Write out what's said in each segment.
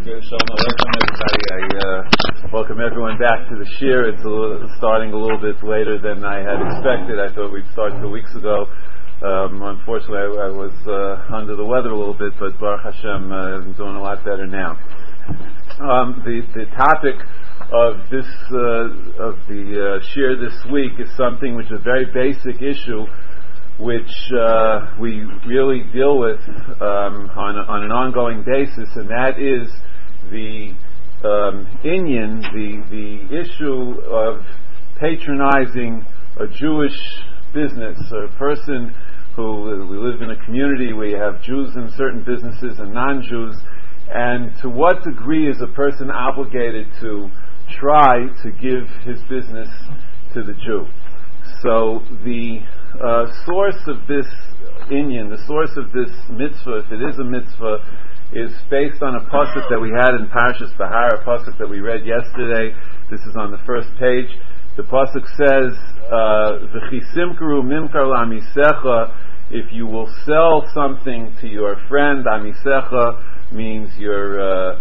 Shalom Aleichem, everybody. I welcome everyone back to the shir. It's starting a little bit later than I had expected. I thought we'd start 2 weeks ago. Unfortunately, I was under the weather a little bit, but Baruch Hashem, I'm doing a lot better now. The topic of this of the shir this week is something which is a very basic issue, which we really deal with on an ongoing basis, and that is the inyan, the issue of patronizing a Jewish business, or a person who, we live in a community where you have Jews in certain businesses and non-Jews, and to what degree is a person obligated to try to give his business to the Jew? So the source of this inyan, the source of this mitzvah, if it is a mitzvah, is based on a pasuk that we had in Parshas Bahar, a pasuk that we read yesterday. This is on the first page. The pasuk says, "V'chisimkaru mimkar la'amisecha." If you will sell something to your friend, amisecha means your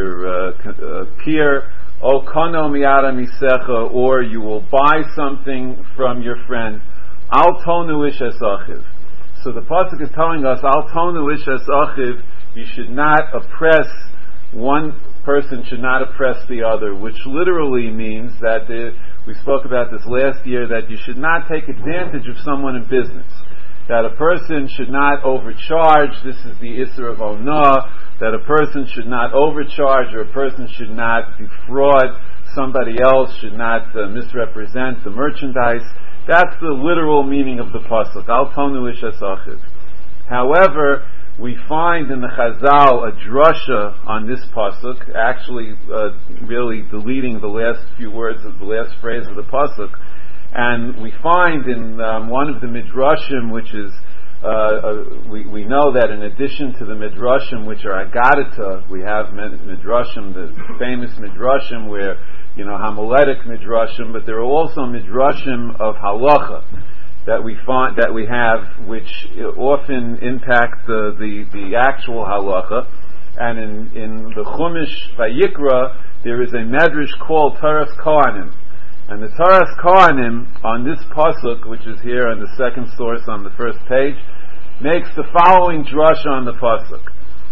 peer. O kono miyad amisecha, or you will buy something from your friend. Al tonu ish es achiv. So the pasuk is telling us, Al tonu ish es achiv, you should not oppress, one person should not oppress the other, which literally means that, we spoke about this last year, that you should not take advantage of someone in business. That a person should not overcharge, this is the Isser of Onah, that a person should not overcharge, or a person should not defraud somebody else, should not misrepresent the merchandise. That's the literal meaning of the pasuk. Al tonu ish es achiv. However, we find in the Chazal a drasha on this pasuk, actually really deleting the last few words of the last phrase of the pasuk, and we find in one of the midrashim, which is we know that in addition to the midrashim, which are Agadata, we have midrashim, the famous midrashim where, homiletic midrashim, but there are also midrashim of halacha that we find, that we have, which often impact the actual halacha. And in the Chumash Vayikra, there is a medrash called Taras Kohanim, and the Taras Kohanim on this pasuk, which is here on the second source on the first page, makes the following drasha on the pasuk.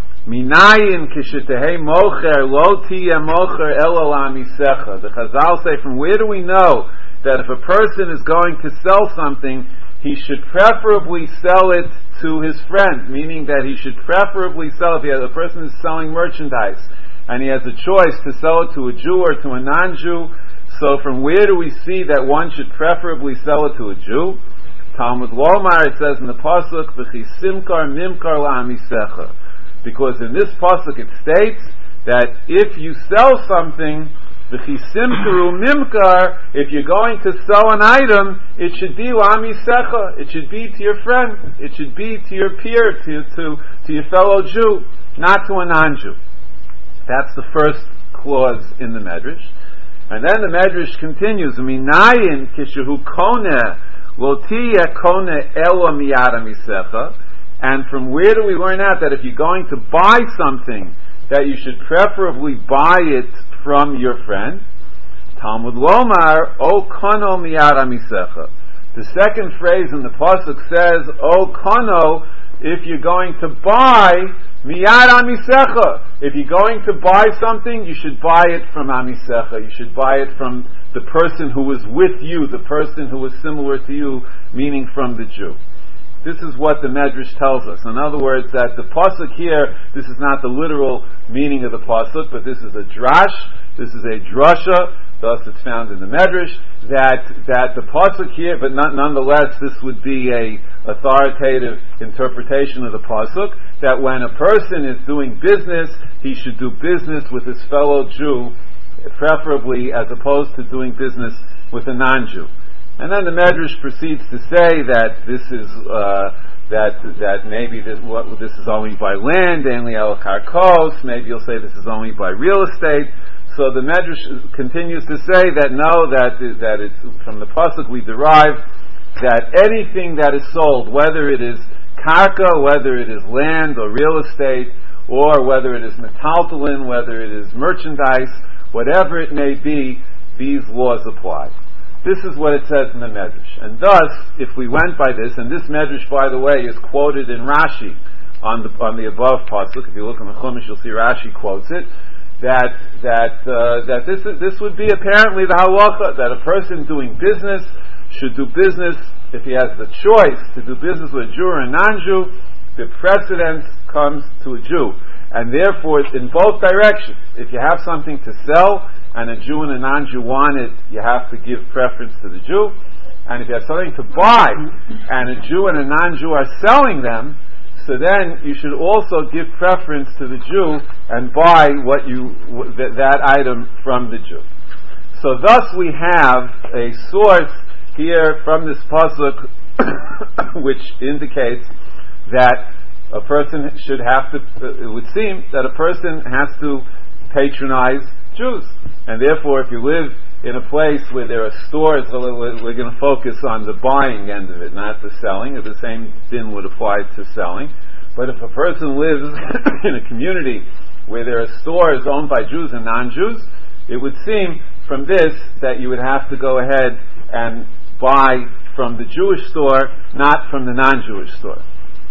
Minayin kishetehei mocher lo tiyeh mocher elo la'amisecha. The Chazal say, from where do we know that if a person is going to sell something, he should preferably sell it to his friend, meaning that he should preferably sell, if a person is selling merchandise and he has a choice to sell it to a Jew or to a non-Jew, so from where do we see that one should preferably sell it to a Jew? Talmud Lomar, it says in the pasuk, "V'chisimkar mimkar la'amisecha," because in this pasuk it states that if you sell something, "V'chisimkaru mimkar," if you're going to sell an item, it should be la'amisecha. It should be to your friend. It should be to your peer, to your fellow Jew, not to a non-Jew. That's the first clause in the medrash. And then the medrash continues, "Minayin kishehu koneh lo tiyeh koneh elo miyad amisecha." And from where do we learn out that if you're going to buy something, that you should preferably buy it from your friend? Talmud Lomar, O kono miyad amisecha. The second phrase in the pasuk says, O kono, if you're going to buy, miyad amisecha. If you're going to buy something, you should buy it from amisecha. You should buy it from the person who is with you, the person who is similar to you, meaning from the Jew. This is what the Medrash tells us. In other words, that the pasuk here, this is not the literal meaning of the pasuk, but this is a drash, this is a drasha, thus it's found in the Medrash, that the pasuk here, but nonetheless this would be a authoritative interpretation of the pasuk, that when a person is doing business, he should do business with his fellow Jew, preferably as opposed to doing business with a non-Jew. And then the Medrash proceeds to say that this is that maybe this is only by land, only al karkos. Maybe you'll say this is only by real estate. So the Medrash continues to say that no, that it's from the pasuk we derive that anything that is sold, whether it is karka, whether it is land or real estate, or whether it is metaltalin, whether it is merchandise, whatever it may be, these laws apply. This is what it says in the Medrash. And thus, if we went by this, and this Medrash, by the way, is quoted in Rashi on the above pasuk. If you look in the Chumash, you'll see Rashi quotes it. That this would be apparently the halacha, that a person doing business should do business, if he has the choice to do business with a Jew or a non-Jew, the precedence comes to a Jew. And therefore, in both directions, if you have something to sell and a Jew and a non-Jew want it, you have to give preference to the Jew. And if you have something to buy and a Jew and a non-Jew are selling them, so then you should also give preference to the Jew and buy that item from the Jew. So thus we have a source here from this pasuk which indicates that a person should have to, it would seem that a person has to patronize Jews. And therefore, if you live in a place where there are stores, we're going to focus on the buying end of it, not the selling. The same din would apply to selling. But if a person lives in a community where there are stores owned by Jews and non-Jews, it would seem from this that you would have to go ahead and buy from the Jewish store, not from the non-Jewish store.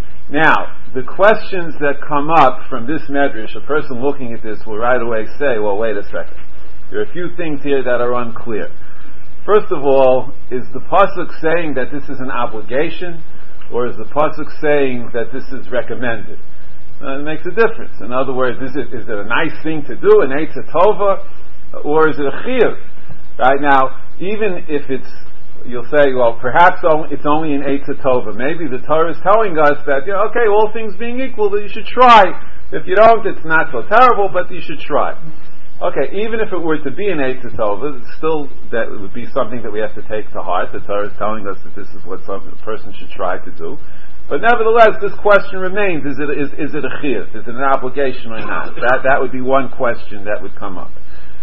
Now, the questions that come up from this medrash, a person looking at this will right away say, well, wait a second. There are a few things here that are unclear. First of all, is the pasuk saying that this is an obligation, or is the pasuk saying that this is recommended? It makes a difference. In other words, is it a nice thing to do, an eitz tova, or is it a chiyuv? Right now, even if you'll say, well, perhaps it's only an eitz tova. Maybe the Torah is telling us that, okay, all things being equal, that you should try. If you don't, it's not so terrible, but you should try. Okay, even if it were to be an eitz tova, still that would be something that we have to take to heart. The Torah is telling us that this is what a person should try to do. But nevertheless, this question remains: is it a chiyuv? Is it an obligation or not? That would be one question that would come up.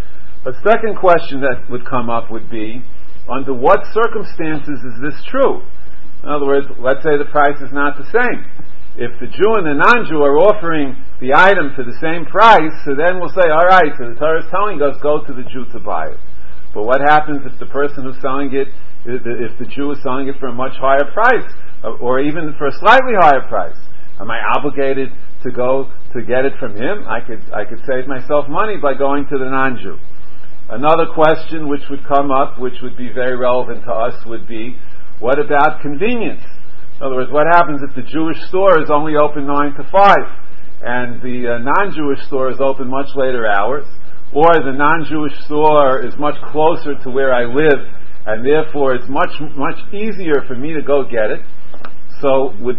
A second question that would come up would be: under what circumstances is this true? In other words, let's say the price is not the same. If the Jew and the non-Jew are offering the item for the same price, so then we'll say, all right, so the Torah is telling us, go to the Jew to buy it. But what happens if the person who's selling it, if the Jew is selling it for a much higher price, or even for a slightly higher price? Am I obligated to go to get it from him? I could save myself money by going to the non-Jew. Another question which would come up, which would be very relevant to us, would be, what about convenience? In other words, what happens if the Jewish store is only open 9 to 5 and the non-Jewish store is open much later hours, or the non-Jewish store is much closer to where I live and therefore it's much easier for me to go get it? So would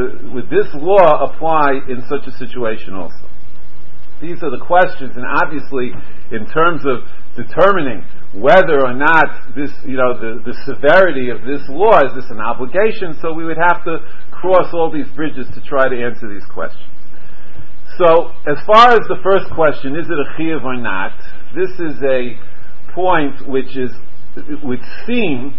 this law apply in such a situation also? These are the questions, and obviously in terms of determining whether or not this, the severity of this law, is this an obligation, so we would have to cross all these bridges to try to answer these questions. So, as far as the first question, is it a chiyuv or not, this is a point which it would seem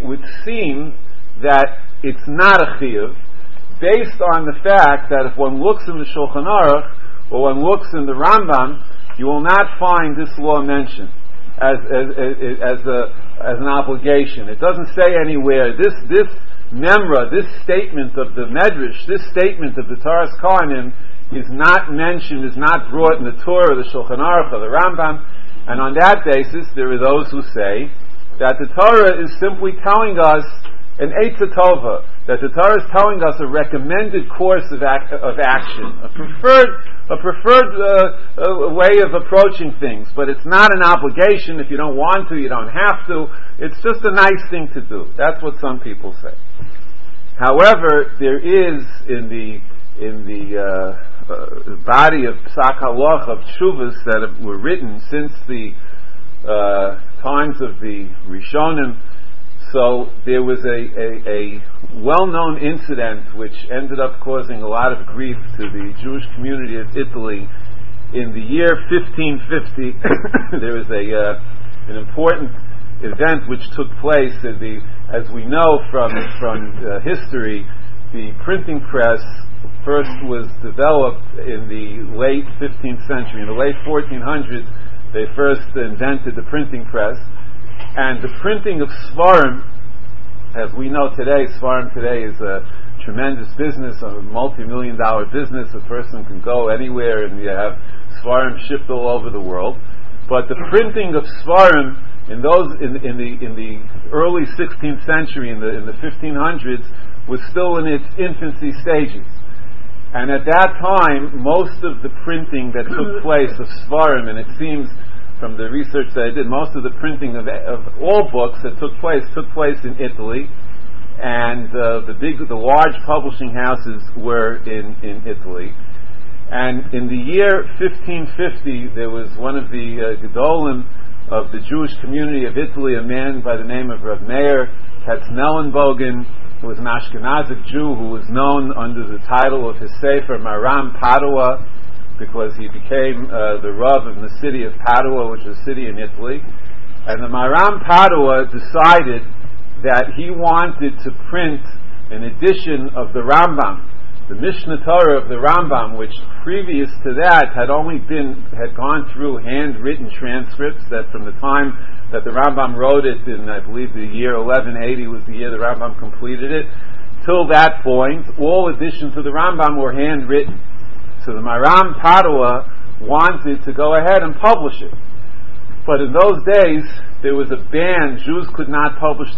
that it's not a chiyuv, based on the fact that if one looks in the Shulchan Aruch, or one looks in the Rambam, you will not find this law mentioned as an obligation. It doesn't say anywhere, this memra, this statement of the Medrash, this statement of the Taras Kohanim is not mentioned, is not brought in the Torah, the Shulchan Aruch, or the Rambam, and on that basis there are those who say that the Torah is simply telling us an eitz tova, that the Torah is telling us a recommended course of action, a preferred way of approaching things, but it's not an obligation. If you don't want to, you don't have to. It's just a nice thing to do. That's what some people say. However, there is in the body of Psak Halacha of Tshuvas that were written since the times of the Rishonim. So there was a well-known incident which ended up causing a lot of grief to the Jewish community of Italy. In the year 1550, there was an important event which took place. As we know from history, the printing press first was developed in the late 15th century. In the late 1400s, they first invented the printing press, and the printing of Svarim, as we know today, Svarim today is a tremendous business, a multi-million-dollar business. A person can go anywhere and you have Svarim shipped all over the world. But the printing of Svarim in the early 16th century, in the 1500s, was still in its infancy stages. And at that time, most of the printing that took place of Svarim, and it seems from the research that I did, most of the printing of all books that took place in Italy, and the large publishing houses were in Italy. And in the year 1550, there was one of the Gedolim of the Jewish community of Italy, a man by the name of Rav Meir Katznellenbogen, who was an Ashkenazic Jew who was known under the title of his Sefer Maram Padua, because he became the Rav of the city of Padua, which is a city in Italy. And the Maram Padua decided that he wanted to print an edition of the Rambam, the Mishnah Torah of the Rambam, which previous to that had gone through handwritten transcripts, that from the time that the Rambam wrote it in, I believe, the year 1180 was the year the Rambam completed it. Till that point, all editions of the Rambam were handwritten. So the Maram Padua wanted to go ahead and publish it. But in those days, there was a ban. Jews could not publish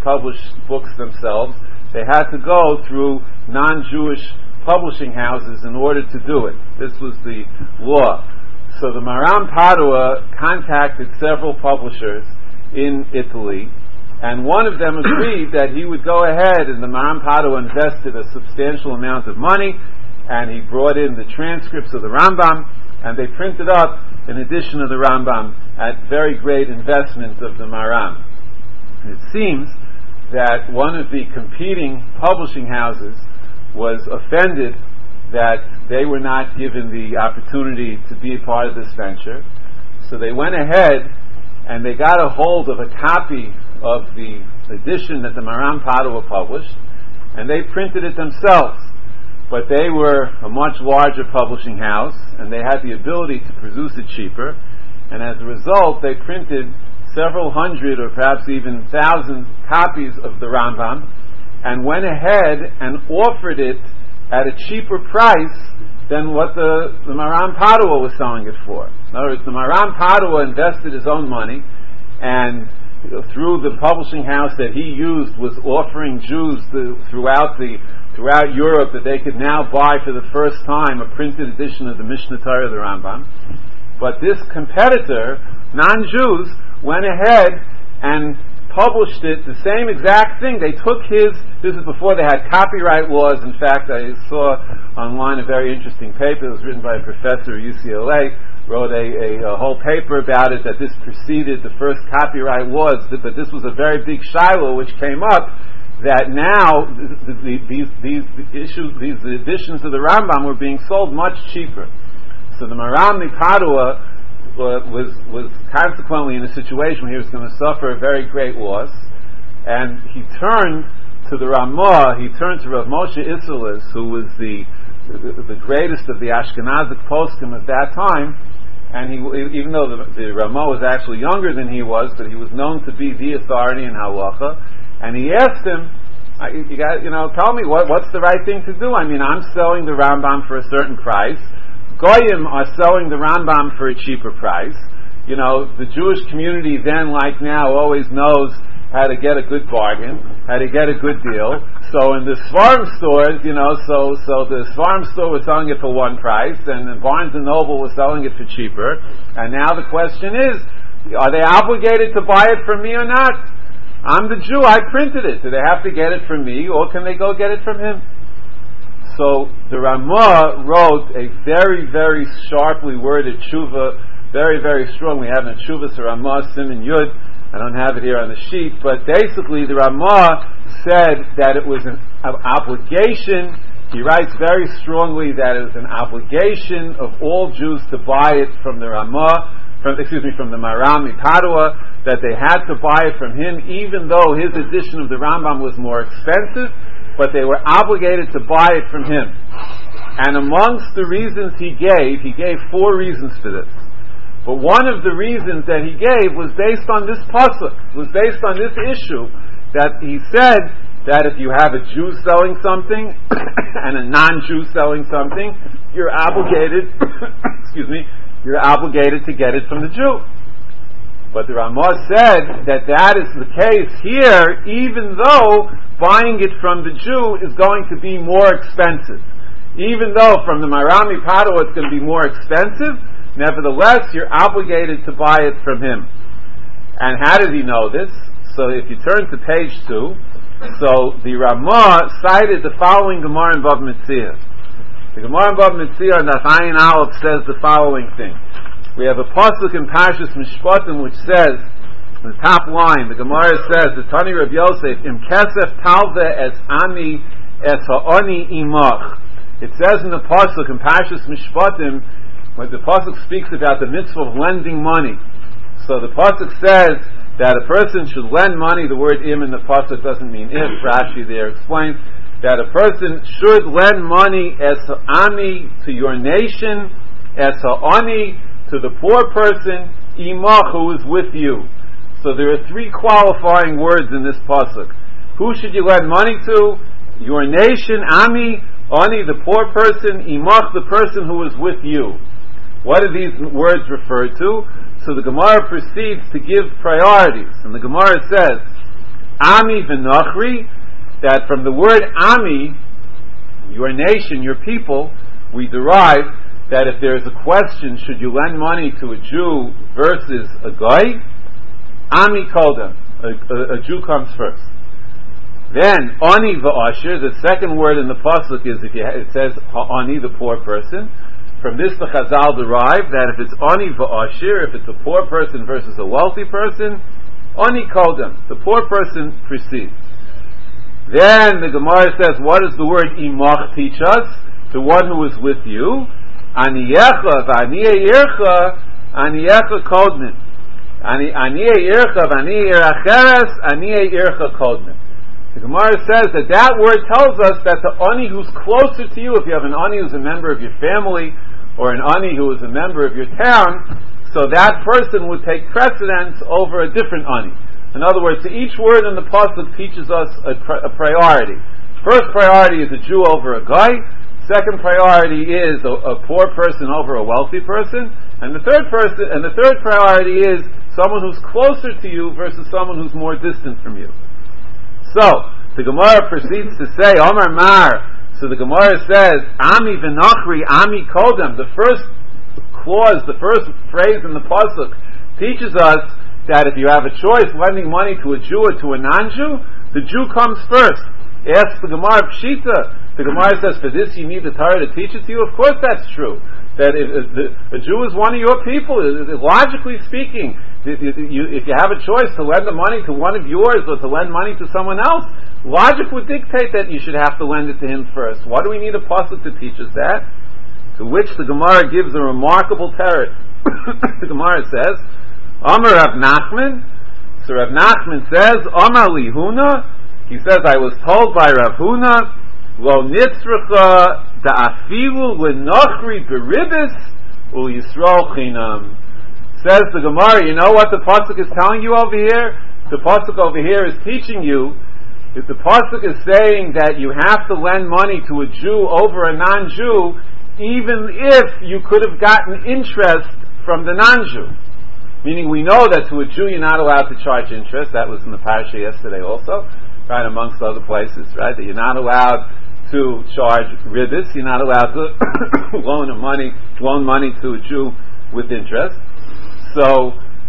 books themselves. They had to go through non-Jewish publishing houses in order to do it. This was the law. So the Maram Padua contacted several publishers in Italy, and one of them agreed that he would go ahead, and the Maram Padua invested a substantial amount of money, and he brought in the transcripts of the Rambam, and they printed up an edition of the Rambam at very great investment of the Maram. And it seems that one of the competing publishing houses was offended that they were not given the opportunity to be a part of this venture. So they went ahead and they got a hold of a copy of the edition that the Maram Padua published, and they printed it themselves. But they were a much larger publishing house, and they had the ability to produce it cheaper, and as a result they printed several hundred or perhaps even thousands copies of the Rambam, and went ahead and offered it at a cheaper price than what the Maram Padua was selling it for. In other words, the Maram Padua invested his own money, and through the publishing house that he used was offering Jews throughout Europe that they could now buy for the first time a printed edition of the Mishnah Torah of the Rambam. But this competitor, non-Jews, went ahead and published it, the same exact thing. They took this is before they had copyright laws. In fact, I saw online a very interesting paper. It was written by a professor at UCLA, wrote a whole paper about it, that this preceded the first copyright laws, but this was a very big shiloh which came up, that now these editions of the Rambam were being sold much cheaper. So the Maram Padua was consequently in a situation where he was going to suffer a very great loss, and he turned to the Ramah. He turned to Rav Moshe Isserles, who was the greatest of the Ashkenazic poskim at that time, and even though the Ramah was actually younger than he was, but he was known to be the authority in halacha, and he asked him, tell me what's the right thing to do. I mean, I'm selling the Rambam for a certain price. Goyim are selling the Rambam for a cheaper price. The Jewish community then, like now, always knows how to get a good bargain, how to get a good deal. So in the Svarim stores, so the Svarim store was selling it for one price, and then Barnes & Noble was selling it for cheaper. And now the question is, are they obligated to buy it from me or not? I'm the Jew, I printed it. Do they have to get it from me, or can they go get it from him? So the Ramah wrote a very, very sharply worded tshuva, very, very strong. We have in Tshuvas Ramah Siman Yud. I don't have it here on the sheet, but basically the Ramah said that it was an obligation. He writes very strongly that it was an obligation of all Jews to buy it from the from the Maram Padua, that they had to buy it from him, even though his edition of the Rambam was more expensive. but they were obligated to buy it from him. And amongst the reasons he gave 4 reasons for this. But one of the reasons that he gave was based on this pasuk, was based on this issue, that he said that if you have a Jew selling something and a non-Jew selling something, you're obligated, you're obligated to get it from the Jew. But the Ramah said that is the case here, even though buying it from the Jew is going to be more expensive. Even though from the Marami Padua it's going to be more expensive, nevertheless, you're obligated to buy it from him. And how did he know this? So if you turn to page 2, so the Ramah cited the following Gemara in Bava Metzia. The Gemara in Bava Metzia on Daf Ayin Aleph says the following thing. We have a pasuk in Parshas Mishpatim which says, in the top line, the Gemara says, the Tani Rav Yosef, Im kesef talve es ami es ha'oni imach. It says in the pasuk in Parshas Mishpatim, when the pasuk speaks about the mitzvah of lending money. So the pasuk says that a person should lend money. The word im in the pasuk doesn't mean if. Rashi there explains that a person should lend money as ami to your nation, as ha'ani to the poor person, imach who is with you. So there are 3 qualifying words in this pasuk. Who should you lend money to? Your nation, ami, ani the poor person, imach the person who is with you. What do these words refer to? So the Gemara proceeds to give priorities. And the Gemara says, Ami v'nochri, that from the word Ami, your nation, your people, we derive that if there is a question, should you lend money to a Jew versus a Goy? Ami kodem, a Jew comes first. Then, Ani v'asher, the second word in the pasuk is, it says Ani, the poor person. From this the Chazal derive that if it's Ani v'asher, if it's a poor person versus a wealthy person, Ani kodem, the poor person precedes. Then the Gemara says, what does the word imach teach us? The one who is with you. Aniyecha v'aniyeh ircha, aniyecha kodmen. Aniyeh ircha v'aniyeh iracheres, aniyeh ircha kodmen. The Gemara says that word tells us that the ani who's closer to you, if you have an ani who's a member of your family, or an ani who is a member of your town, so that person would take precedence over a different ani. In other words, each word in the pasuk teaches us a priority. First priority is a Jew over a guy. Second priority is a poor person over a wealthy person. And the third priority is someone who's closer to you versus someone who's more distant from you. So the Gemara proceeds to say, Omar Mar. So the Gemara says, Ami v'nachri, Ami kodem. The first clause, the first phrase in the pasuk teaches us that if you have a choice lending money to a Jew or to a non-Jew, the Jew comes first. Asks the Gemara Pshita. The Gemara says, for this you need the Torah to teach it to you? Of course that's true. That if a Jew is one of your people, logically speaking, if you have a choice to lend the money to one of yours or to lend money to someone else, logic would dictate that you should have to lend it to him first. Why do we need a pasuk to teach us that? To which the Gemara gives a remarkable teretz. The Gemara says, Amar Rav Nachman. So Rav Nachman says, Amar li Huna. He says, I was told by Rav Huna, Lo nitzracha da'afilu l'nochri beribis ul yisrael chinam. Says the Gemara, you know what the pasuk is telling you over here? The pasuk over here is teaching you, if the pasuk is saying that you have to lend money to a Jew over a non-Jew, even if you could have gotten interest from the non-Jew. Meaning we know that to a Jew you're not allowed to charge interest. That was in the parasha yesterday also, right, amongst other places, right, that you're not allowed to charge ribis, you're not allowed to loan money to a Jew with interest. So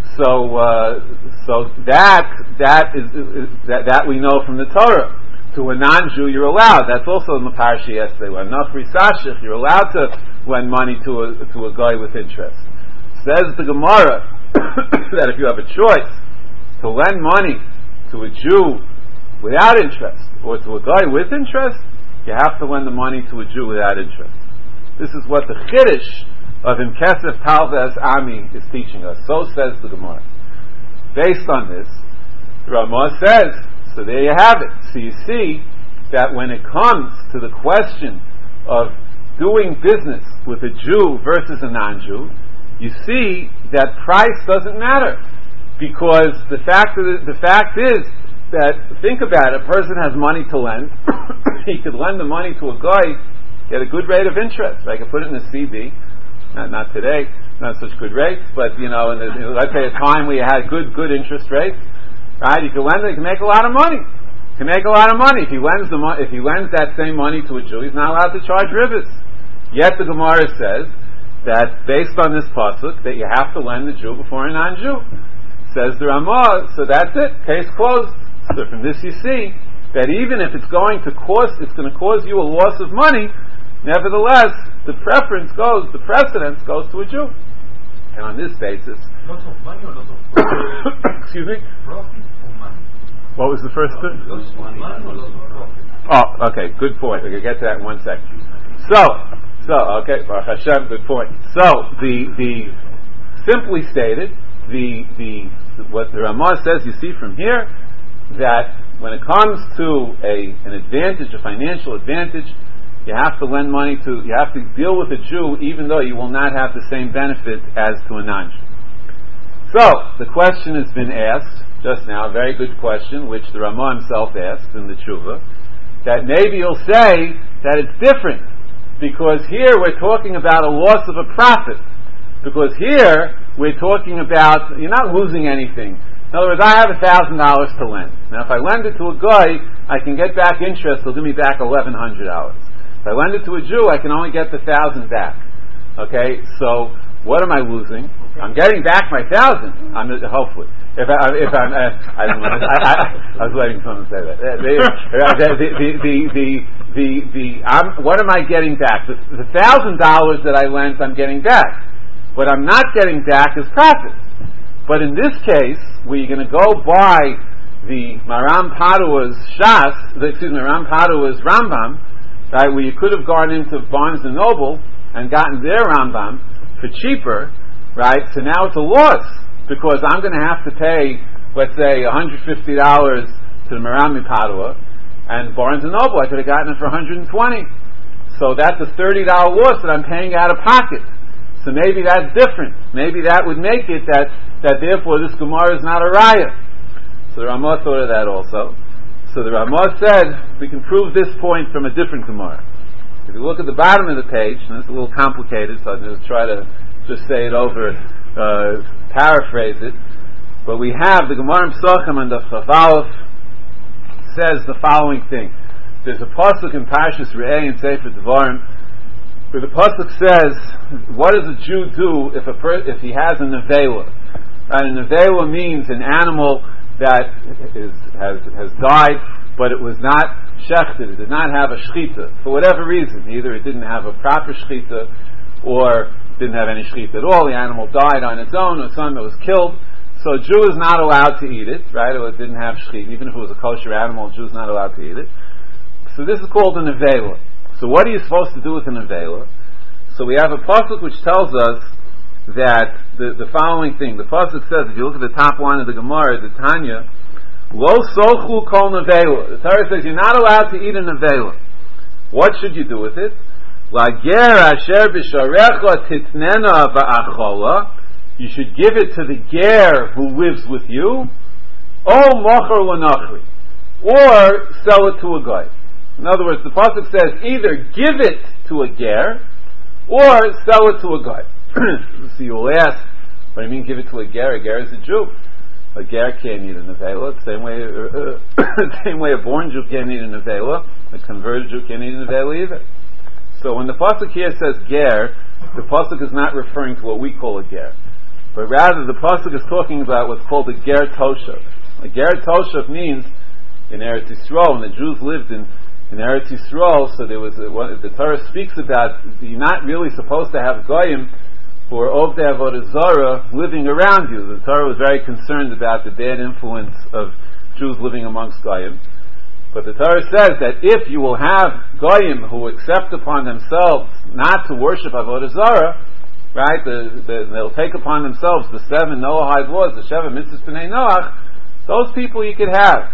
that we know from the Torah. To a non-Jew you're allowed. That's also in the parasha yesterday. When Nafri Sashich, you're allowed to lend money to a guy with interest. Says the Gemara that if you have a choice to lend money to a Jew without interest or to a guy with interest, you have to lend the money to a Jew without interest. This is what the Chiddush of Im Kesef Talves Ami is teaching us. So says the Gemara. Based on this, Ramah says, so there you have it. So you see that when it comes to the question of doing business with a Jew versus a non-Jew, you see that price doesn't matter, because the fact is that, think about it, a person has money to lend. He could lend the money to a guy, get a good rate of interest. I could put it in a CD. Not today, not such good rates, but let's say a time where you had good interest rates, right? You can lend it, you can make a lot of money. If he lends that same money to a Jew, he's not allowed to charge rivas. Yet the Gemara says that based on this pasuk that you have to lend the Jew before a non-Jew. Says the Ramah, so that's it, case closed. So from this you see that even if it's going to cause you a loss of money, nevertheless the precedence goes to a Jew. And on this basis, lots of money or lots of profit? Excuse me? Profit or money? What was the first bit? Lots of money or lots of profit? Oh, okay, good point. We can get to that in 1 second. So, okay, Baruch Hashem, good point. So, the simply stated, what the Ramah says, you see from here, that when it comes to an advantage, a financial advantage, you have to deal with a Jew, even though you will not have the same benefit as to a non-Jew. So, the question has been asked just now, a very good question, which the Ramah himself asked in the Tshuva, that maybe you'll say that it's different, because here we're talking about a loss of a profit. Because here we're talking about, you're not losing anything. In other words, I have $1,000 to lend. Now if I lend it to a guy, I can get back interest, he'll give me back $1,100. If I lend it to a Jew, I can only get the 1,000 back. Okay, so what am I losing? I'm getting back my 1,000. Hopefully. I was waiting for someone to say that. What am I getting back? The $1,000 that I lent, I'm getting back. What I'm not getting back is profit. But in this case, where you're going to go by the Maram Padua's Maram Padua's Rambam, right, where you could have gone into Barnes and Noble and gotten their Rambam for cheaper, right? So now it's a loss, because I'm going to have to pay, let's say, $150 to the Maram Padua, and Barnes and Noble I could have gotten it for $120. So that's a $30 loss that I'm paying out of pocket. So maybe that's different. Maybe that would make it that therefore this Gemara is not a raya. So the Ramah thought of that also. So the Ramah said we can prove this point from a different Gemara. If you look at the bottom of the page, and it's a little complicated, so I'm going to try to just say it over, paraphrase it. But we have the Gemara Psachim and the Chaf says the following thing. There's a pasuk in Parshas Re'eh in Sefer Devarim where the pasuk says, what does a Jew do if he has a nevela? And a nevela means an animal that has died, but it was not shechted, it did not have a shchita for whatever reason. Either it didn't have a proper shchita, or didn't have any shchita at all. The animal died on its own, or something that was killed. So a Jew is not allowed to eat it, right? Or it didn't have shchita. Even if it was a kosher animal, a Jew is not allowed to eat it. So this is called a nevela. So what are you supposed to do with a nevela? So we have a pasuk which tells us that the following thing. The pasuk says, if you look at the top line of the Gemara, the Tanya, Lo sochu kol nevela. The Torah says you're not allowed to eat a nevela. What should you do with it? Lager asher b'sharecha titnena va'achola. You should give it to the ger who lives with you, o mocher l'nachri, or sell it to a guy. In other words, the pasuk says either give it to a ger or sell it to a guy. So you'll ask, what do you mean give it to a ger? A ger is a Jew. A ger can't eat a nevela. Same way a born Jew can't eat a nevela. A converted Jew can't eat a nevela either. So when the pasuk here says ger, the pasuk is not referring to what we call a ger, but rather the pasuk is talking about what's called a ger toshav. A ger toshav means in Eretz Yisrael, when the Jews lived in Eretz Yisrael, so there was the Torah speaks about you're not really supposed to have goyim or Ovdei Avodah Zarah living around you. The Torah was very concerned about the bad influence of Jews living amongst goyim. But the Torah says that if you will have goyim who accept upon themselves not to worship Avodah Zarah, right? They'll take upon themselves the 7 Noahide laws, the Sheva Mitzvahs B'nai Noach. Those people you could have.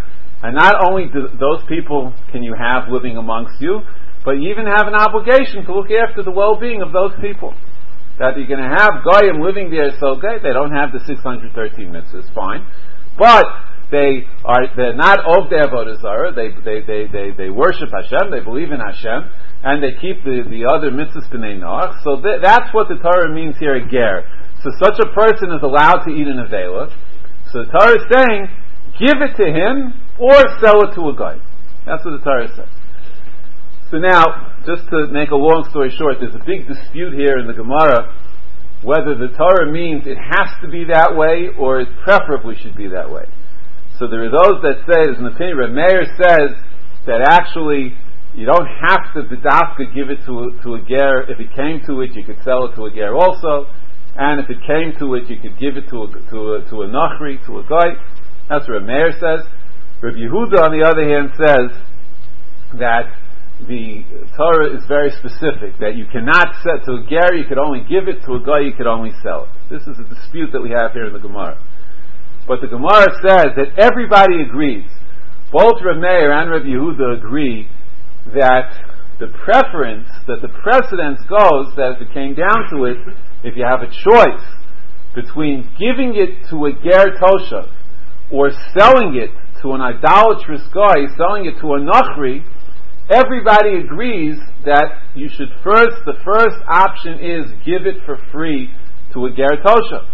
And not only do those people can you have living amongst you, but you even have an obligation to look after the well-being of those people. That you're going to have Goyim living there, so good, they don't have the 613 mitzvahs, fine. But they're not of their Avodah Zarah, they worship Hashem, they believe in Hashem, and they keep the other mitzvahs b'nei Noach. So that's what the Torah means here, a ger. So such a person is allowed to eat an avela. So the Torah is saying, give it to him or sell it to a guy. That's what the Torah says. So now, just to make a long story short, there's a big dispute here in the Gemara whether the Torah means it has to be that way or it preferably should be that way. So there are those that say, there's an opinion, Reb Meir says that actually you don't have to b'dafka give it to a ger. If it came to it, you could sell it to a ger also. And if it came to it, you could give it to a nachri, to a guy. That's what Reb Meir says. Reb Yehuda, on the other hand, says that the Torah is very specific, that you cannot sell to a ger, you could only give it, to a guy you could only sell it. This is a dispute that we have here in the Gemara. But the Gemara says that everybody agrees, both Reb Meir and Reb Yehuda agree that the preference, that the precedence goes that if it came down to it, if you have a choice between giving it to a ger toshav or selling it to an idolatrous guy, selling it to a nachri, everybody agrees that you should the first option is give it for free to a ger toshav.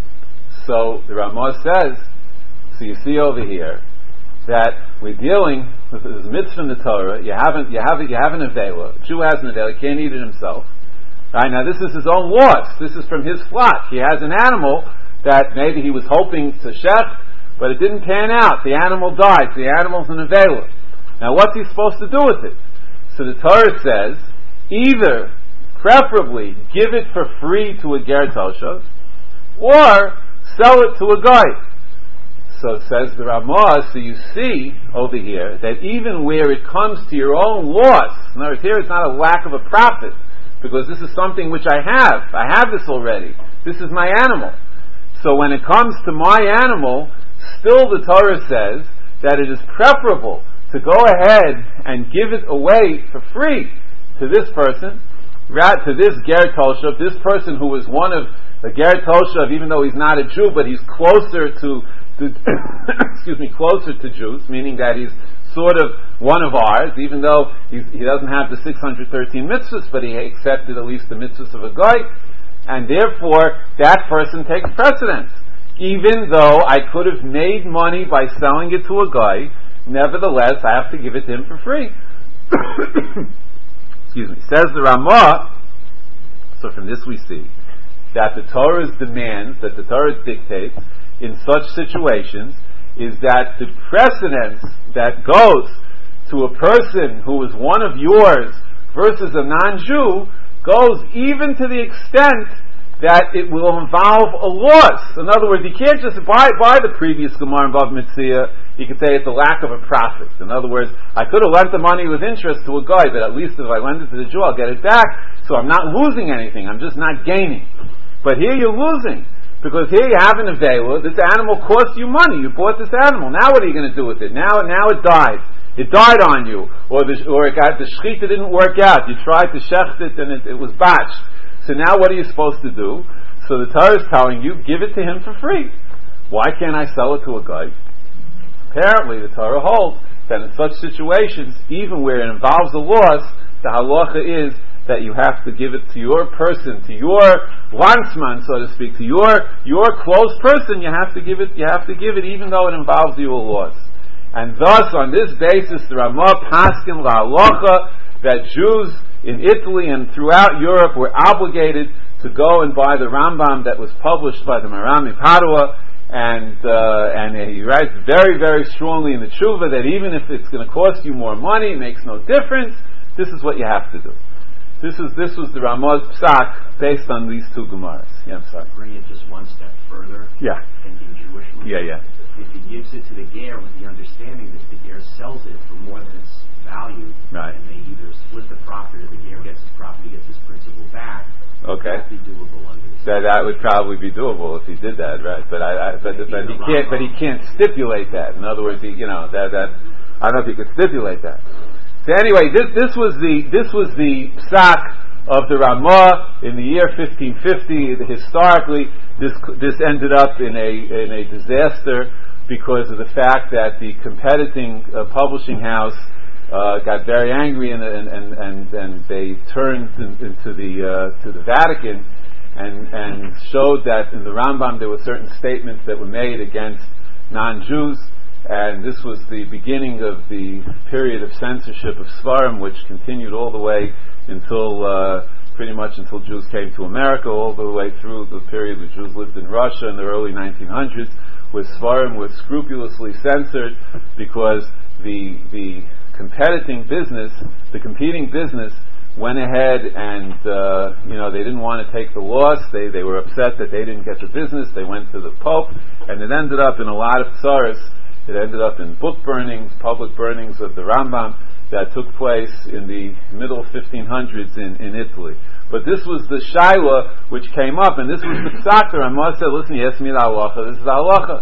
So the Ramah says, so you see over here that we're dealing with this mitzvah in the Torah. You have an avela. A Jew has an avela, he can't eat it himself. Right, now this is his own loss. This is from his flock. He has an animal that maybe he was hoping to shech, but it didn't pan out. The animal died. So the animal's an avela. Now what's he supposed to do with it? So the Torah says, either, preferably, give it for free to a ger toshav, or sell it to a guy. So says the Ramah, so you see over here that even where it comes to your own loss, in other words, here it's not a lack of a profit, because this is something which I have this already. This is my animal. So when it comes to my animal, still the Torah says that it is preferable to go ahead and give it away for free to this person, to this ger toshav, this person who is one of the ger toshav, even though he's not a Jew, but he's closer to closer to Jews, meaning that he's sort of one of ours, even though he doesn't have the 613 mitzvahs, but he accepted at least the mitzvahs of a guy, and therefore that person takes precedence. Even though I could have made money by selling it to a guy, nevertheless I have to give it to him for free. Excuse me. Says the Ramah, so from this we see that the Torah's demands, that the Torah dictates in such situations, is that the precedence that goes to a person who is one of yours versus a non-Jew goes even to the extent that it will involve a loss. In other words, you can't just buy the previous Gemara in Bava Metzia. You could say it's a lack of a profit. In other words, I could have lent the money with interest to a guy, but at least if I lend it to the Jew, I'll get it back. So I'm not losing anything. I'm just not gaining. But here you're losing. Because here you have an avela, this animal cost you money, you bought this animal, now what are you going to do with it? Now it died. It died on you, or the shechita didn't work out, you tried to shecht it and it was botched. So now what are you supposed to do? So the Torah is telling you, give it to him for free. Why can't I sell it to a guy? Apparently the Torah holds that in such situations, even where it involves a loss, the halacha is that you have to give it to your person, to your landsman, so to speak, to your close person. You have to give it even though it involves you a loss. And thus, on this basis, the Ramah paskin la'alocha that Jews in Italy and throughout Europe were obligated to go and buy the Rambam that was published by the Maram Padua, and he writes very, very strongly in the Tshuva that even if it's going to cost you more money, it makes no difference. This is what you have to do. This was the Ramah's psak based on these two Gemaras. Yeah, I'm sorry. Bring it just one step further. Yeah. Thinking Jewish. Yeah. If he gives it to the ger with the understanding that the ger sells it for more than its value, right, and they either split the profit or the ger gets his profit, he gets his principal back. Okay. That'd be doable under this. that would probably be doable if he did that, right? But he can't stipulate that. In other words, that I don't know if he could stipulate that. So anyway, this was the psak of the Ramah in the year 1550. Historically, this ended up in a disaster because of the fact that the competing publishing house got very angry and they turned to the Vatican and showed that in the Rambam there were certain statements that were made against non-Jews, and this was the beginning of the period of censorship of Svarim, which continued all the way until pretty much until Jews came to America, all the way through the period that Jews lived in Russia in the early 1900s, where Svarim was scrupulously censored because the competing business went ahead and they didn't want to take the loss. They were upset that they didn't get the business. They went to the Pope, and it ended up in a lot of tsaras. It ended up in book burnings, public burnings of the Rambam that took place in the middle 1500s in Italy. But this was the shaila which came up, and this was the psak. The Ramah said, "Listen, you asked me the halacha. This is the halacha.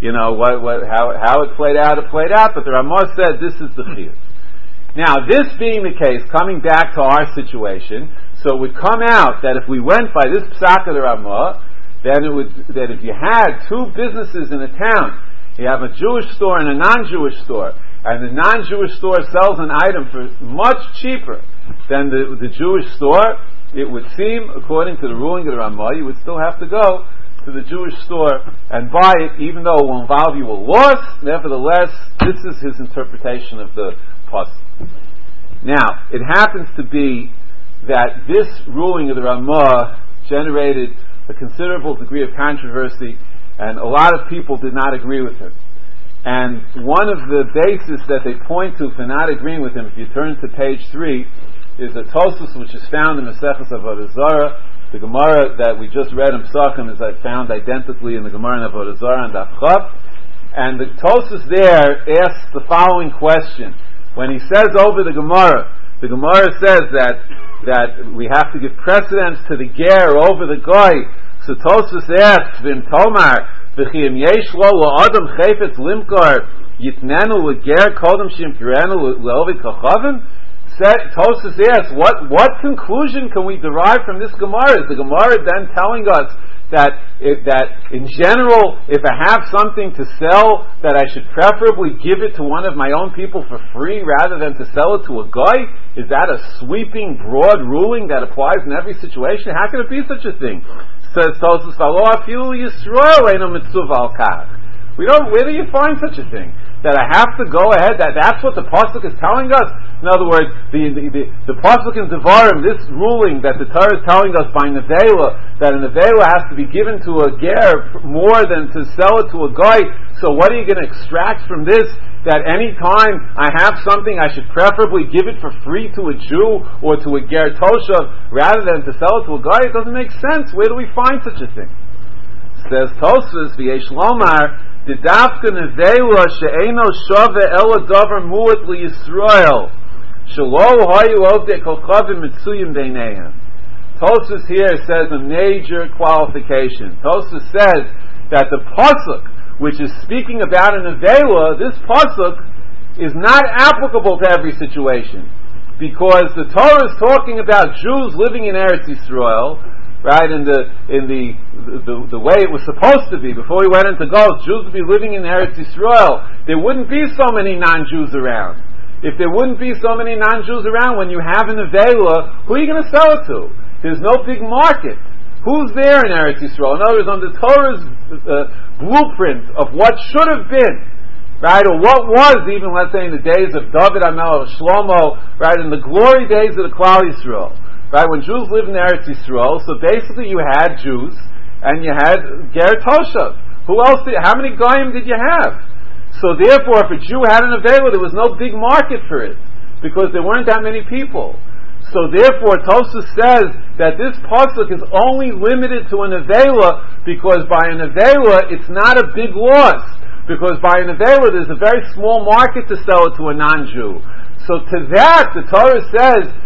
How it played out. It played out." But the Ramah said, "This is the chiyuv." Now, this being the case, coming back to our situation, so it would come out that if we went by this psak of the Ramah, then that if you had two businesses in a town, you have a Jewish store and a non-Jewish store, and the non-Jewish store sells an item for much cheaper than the Jewish store, it would seem, according to the ruling of the Ramah, you would still have to go to the Jewish store and buy it, even though it will involve you a loss. Nevertheless, this is his interpretation of the pasuk. Now, it happens to be that this ruling of the Ramah generated a considerable degree of controversy, and a lot of people did not agree with him. And one of the bases that they point to for not agreeing with him, if you turn to page 3, is a Tosfos which is found in Maseches Avodah Zarah. The Gemara that we just read in Pesachim is found identically in the Gemara in Avodah Zarah and Daf Chav. And the Tosfos there asks the following question. When he says over the Gemara says that we have to give precedence to the ger over the goy. So Tosfos asks, "V'im tomar v'chiyim yesh lo adam chayfetz limkar yitnenu l'ger kodem shimkirenu le'ovid kachavim." Tosfos asks, what conclusion can we derive from this Gemara? Is the Gemara then telling us that in general, if I have something to sell, that I should preferably give it to one of my own people for free rather than to sell it to a guy? Is that a sweeping, broad ruling that applies in every situation? How can it be such a thing? Says Tosfos, where do you find such a thing? That I have to go ahead, that's what the pasuk is telling us? In other words, the pasuk in Devarim, this ruling that the Torah is telling us by Nevela, that a Nevela has to be given to a ger more than to sell it to a guy. So what are you going to extract from this? That any time I have something, I should preferably give it for free to a Jew or to a ger toshav rather than to sell it to a guy? It doesn't make sense. Where do we find such a thing? Says Tosfos, v'yesh lomar, Didafka nevela she'eno shove ela davar muat liYisrael shelo hayu ovdei kochavim mitzuyim beineihem. Tosfos here says a major qualification. Tosfos says that the pasuk, which is speaking about a nevela, this pasuk is not applicable to every situation, because the Torah is talking about Jews living in Eretz Yisrael, right, in the way it was supposed to be. Before we went into Golus, Jews would be living in Eretz Yisrael. There wouldn't be so many non-Jews around. If there wouldn't be so many non-Jews around, when you have an Avela, who are you going to sell it to? There's no big market. Who's there in Eretz Yisrael? In other words, on the Torah's blueprint of what should have been, right, or what was, even let's say in the days of David HaMelech, Shlomo, right, in the glory days of the Klal Yisrael. Right, when Jews lived in Eretz Yisrael, so basically you had Jews and you had ger toshav. Who else? How many goyim did you have? So therefore, if a Jew had an avela, there was no big market for it because there weren't that many people. So therefore, Tosfos says that this pasuk is only limited to an avela because by an avela it's not a big loss, because by an avela there's a very small market to sell it to a non-Jew. So to that, the Torah says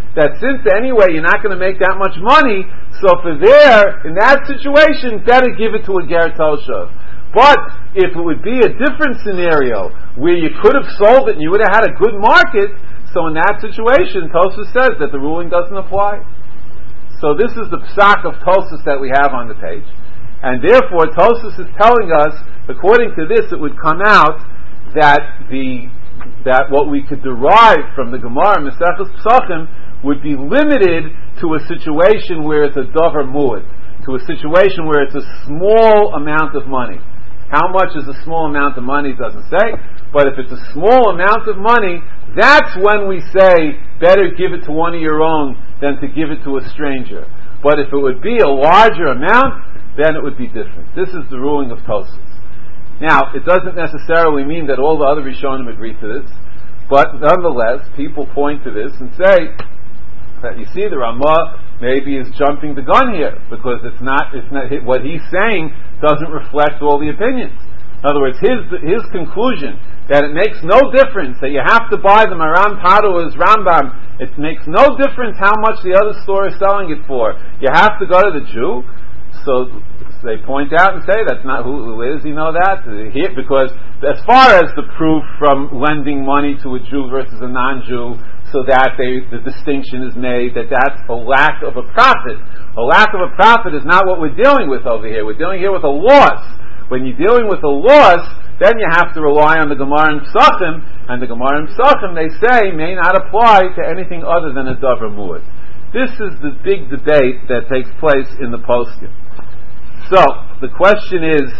that since anyway you're not going to make that much money, so in that situation, better give it to a ger toshav. But if it would be a different scenario where you could have sold it and you would have had a good market, so in that situation, Tosfos says that the ruling doesn't apply. So this is the psak of Tosfos that we have on the page. And therefore, Tosfos is telling us, according to this, it would come out that what we could derive from the Gemara Maseches Pesachim would be limited to a situation where it's a davar mu'ad, to a situation where it's a small amount of money. How much is a small amount of money doesn't say, but if it's a small amount of money, that's when we say better give it to one of your own than to give it to a stranger. But if it would be a larger amount, then it would be different. This is the ruling of Tosfos. Now, it doesn't necessarily mean that all the other Rishonim agree to this, but nonetheless, people point to this and say that you see the Ramah maybe is jumping the gun here, because it's not what he's saying doesn't reflect all the opinions. In other words, his conclusion that it makes no difference that you have to buy the Maran Padua's Rambam, it makes no difference how much the other store is selling it for. You have to go to the Jew. So they point out and say that's not who does he know that? Because as far as the proof from lending money to a Jew versus a non-Jew, so that the distinction is made that's a lack of a profit. A lack of a profit is not what we're dealing with over here. We're dealing here with a loss. When you're dealing with a loss, then you have to rely on the Gemara and Pesachim, and the Gemara and Pesachim, they say, may not apply to anything other than a davar mu'ad. This is the big debate that takes place in the poskim. So the question is,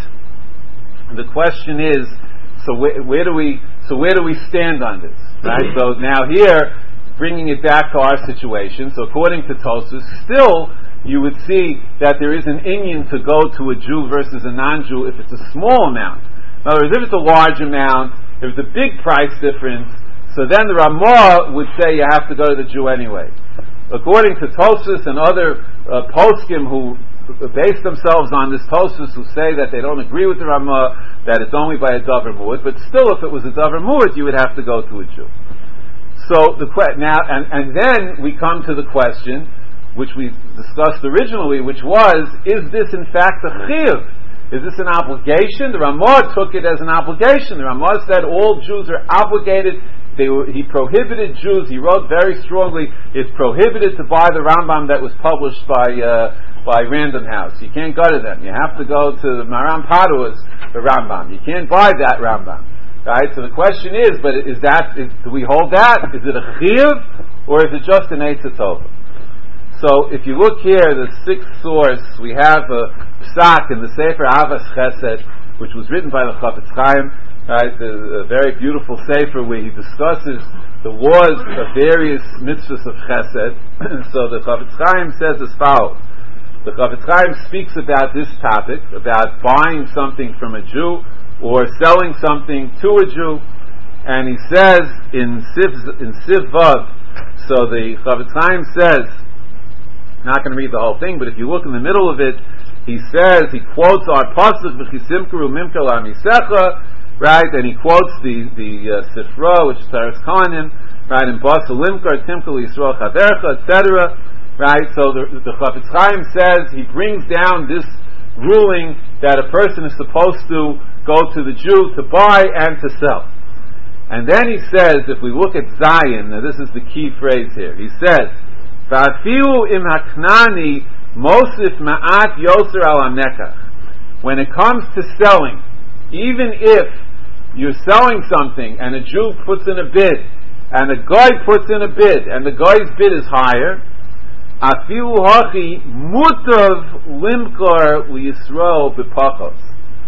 so where do we stand on this? Right. So now here, bringing it back to our situation. So according to Tosfos, still you would see that there is an inyan to go to a Jew versus a non-Jew if it's a small amount. In other words, if it's a large amount, if it's a big price difference, so then the Ramah would say you have to go to the Jew anyway. According to Tosfos and other poskim who base themselves on this Tosfos, who say that they don't agree with the Ramah, that it's only by a davar mu'ad, but still if it was a davar mu'ad, you would have to go to a Jew. So now, and then we come to the question, which we discussed originally, which was, is this in fact a chiyuv? Is this an obligation? The Ramah took it as an obligation. The Ramah said all Jews are obligated. He prohibited Jews. He wrote very strongly, it's prohibited to buy the Rambam that was published by Random House. You can't go to them. You have to go to the Maran Padua's the Rambam. You can't buy that Rambam. Right? So the question is, do we hold that? Is it a chiyuv or is it just an eitzah tova? So if you look here, the sixth source, we have a psak in the Sefer Avas Chesed, which was written by the Chafetz Chaim, right? A very beautiful sefer where he discusses the laws of various mitzvahs of Chesed. So the Chafetz Chaim says as follows. The Chafetz Chaim speaks about this topic, about buying something from a Jew or selling something to a Jew, and he says in Siv Vav, so the Chafetz Chaim says, not going to read the whole thing, but if you look in the middle of it, he quotes our pasuk v'chisimkeru mimka la'misecha, right, and he quotes the Sifra, which is Paras Kohanim, right, and Basa Limkar Timka Yisrael Chavercha, etc. Right, so the Chafetz Chaim says he brings down this ruling that a person is supposed to go to the Jew to buy and to sell. And then he says, if we look at Zion, now this is the key phrase here, he says, V'afilu im haknani mosif ma'at yoser al hamekach. When it comes to selling, even if you're selling something and a Jew puts in a bid, and a guy puts in a bid, and the guy's bid is higher, afilu hachi mutav limkar liyisrael b'pachos.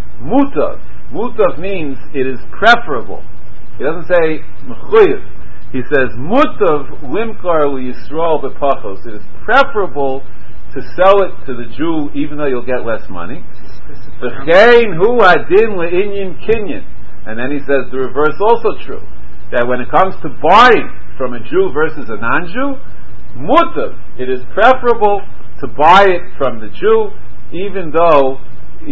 Mutav means it is preferable. He doesn't say mechuyev. He says, Mutav limkar liyisrael b'pachos. It is preferable to sell it to the Jew even though you'll get less money. V'chein hu adin le'inyin kinyan. And then he says the reverse also true. That when it comes to buying from a Jew versus a non-Jew, Mutav, it is preferable to buy it from the Jew even though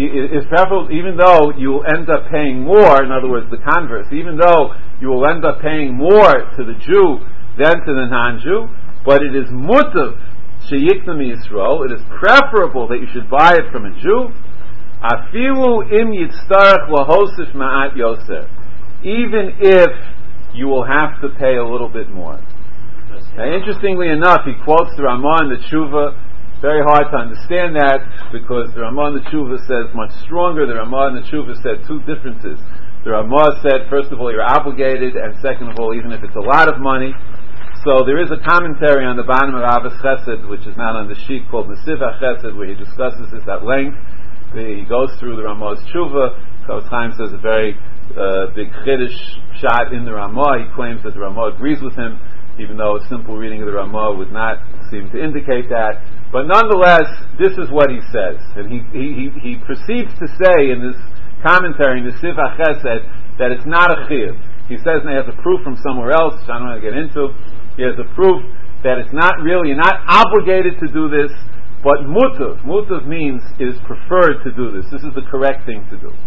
you will end up paying more. In other words, the converse, even though you will end up paying more to the Jew than to the non-Jew, but it is mutav sheyikna miyisrael. It is preferable that you should buy it from a Jew. Afilu im yitztarach lahosif ma'at yoser, even if you will have to pay a little bit more. Now, interestingly enough, he quotes the Ramah and the Tshuva. Very hard to understand that because the Ramah and the Tshuva says much stronger. The Ramah and the Tshuva said two differences. The Ramah said, first of all, you're obligated, and second of all, even if it's a lot of money. So there is a commentary on the bottom of Avos Chesed, which is not on the sheet, called Nesivah Chesed, where he discusses this at length. He goes through the Ramah's Tshuva. Chavetz Chaim says a very big chiddush shot in the Ramah. He claims that the Ramah agrees with him, even though a simple reading of the Ramah would not seem to indicate that. But nonetheless, this is what he says. And he proceeds to say in this commentary, in the Nesivah Chesed, that it's not a chiyuv. He says, and he has a proof from somewhere else, which I don't want to get into. He has a proof that it's not really, you're not obligated to do this, but mutav. Mutav means it is preferred to do this. This is the correct thing to do.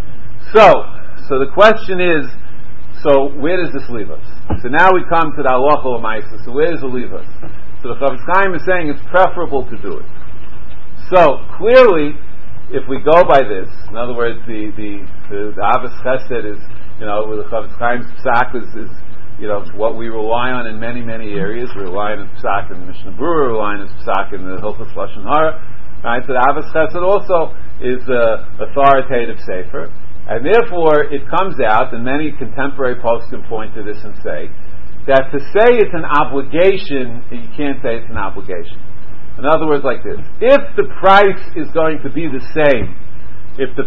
So the question is, so where does this leave us? So now we come to the halacha l'maisa. So where does it leave us? So the Chavetz Chaim is saying it's preferable to do it. So clearly, if we go by this, in other words, the Avos Chesed is, the Chavetz Chaim's psak is what we rely on in many, many areas. We rely on his psak in the Mishnah Berurah, we rely on his psak in the Hilchos Lashon Hara. Right? So the Avos Chesed also is authoritative sefer. And therefore, it comes out, and many contemporary poskim point to this and say, that to say it's an obligation, you can't say it's an obligation. In other words, like this. If the price is going to be the same, then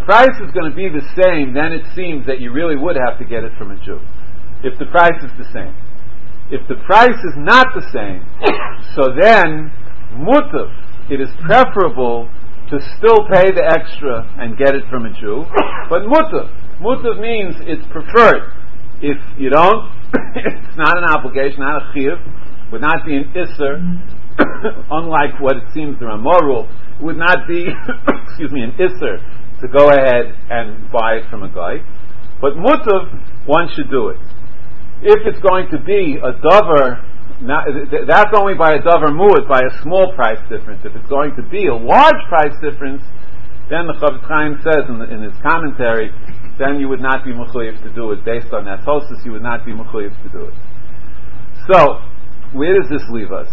it seems that you really would have to get it from a Jew. If the price is the same. If the price is not the same, so then, mutav, it is preferable to still pay the extra and get it from a Jew. But mutav means it's preferred. If you don't, it's not an obligation, not a chiyuv, would not be an isser, unlike what it seems the Ramah rule, it would not be, an isser to go ahead and buy it from a guy. But mutav, one should do it. If it's going to be a davar, that's only by a davar mu'at, by a small price difference. If it's going to be a large price difference, then the Chavetz Chaim says in his commentary, then you would not be mechuyev to do it. Based on that tosis, you would not be mechuyev to do it. So, where does this leave us?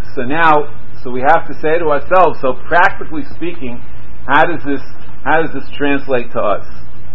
So we have to say to ourselves, so practically speaking, how does this translate to us?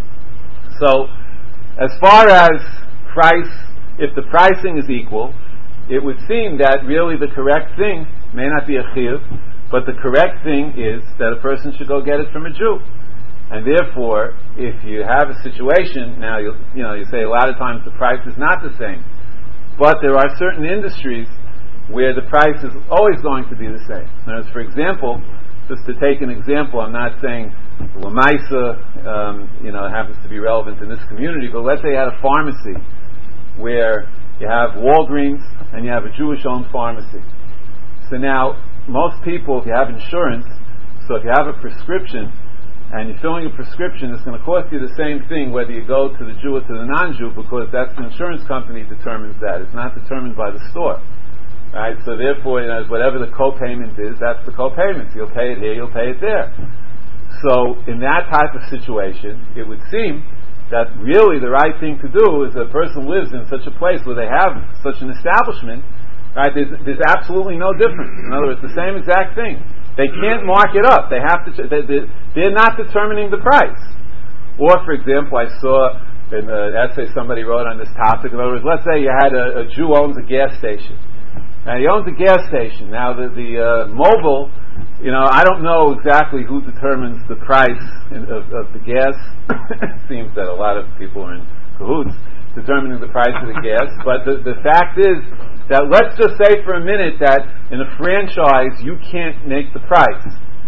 So, as far as price, if the pricing is equal, it would seem that really the correct thing may not be a chiyuv, but the correct thing is that a person should go get it from a Jew. And therefore, if you have a situation, now you say a lot of times the price is not the same, but there are certain industries where the price is always going to be the same. Whereas, for example, just to take an example, I'm not saying Lamaisa, happens to be relevant in this community, but let's say you had a pharmacy where you have Walgreens and you have a Jewish-owned pharmacy. So now, most people, if you have insurance, so if you have a prescription and you're filling a prescription, it's going to cost you the same thing whether you go to the Jew or to the non-Jew, because that's the insurance company determines that. It's not determined by the store. Right? So therefore, whatever the co-payment is, that's the co-payment. You'll pay it here, you'll pay it there. So in that type of situation, it would seem that really the right thing to do is a person lives in such a place where they have such an establishment, right? There's absolutely no difference. In other words, the same exact thing. They can't mark it up. They have to. They're not determining the price. Or, for example, I saw in an essay somebody wrote on this topic. In other words, let's say you had a Jew owns a gas station. Now he owns a gas station. Now the mobile, I don't know exactly who determines the price of the gas. It seems that a lot of people are in cahoots determining the price of the gas. But the fact is that let's just say for a minute that in a franchise you can't make the price.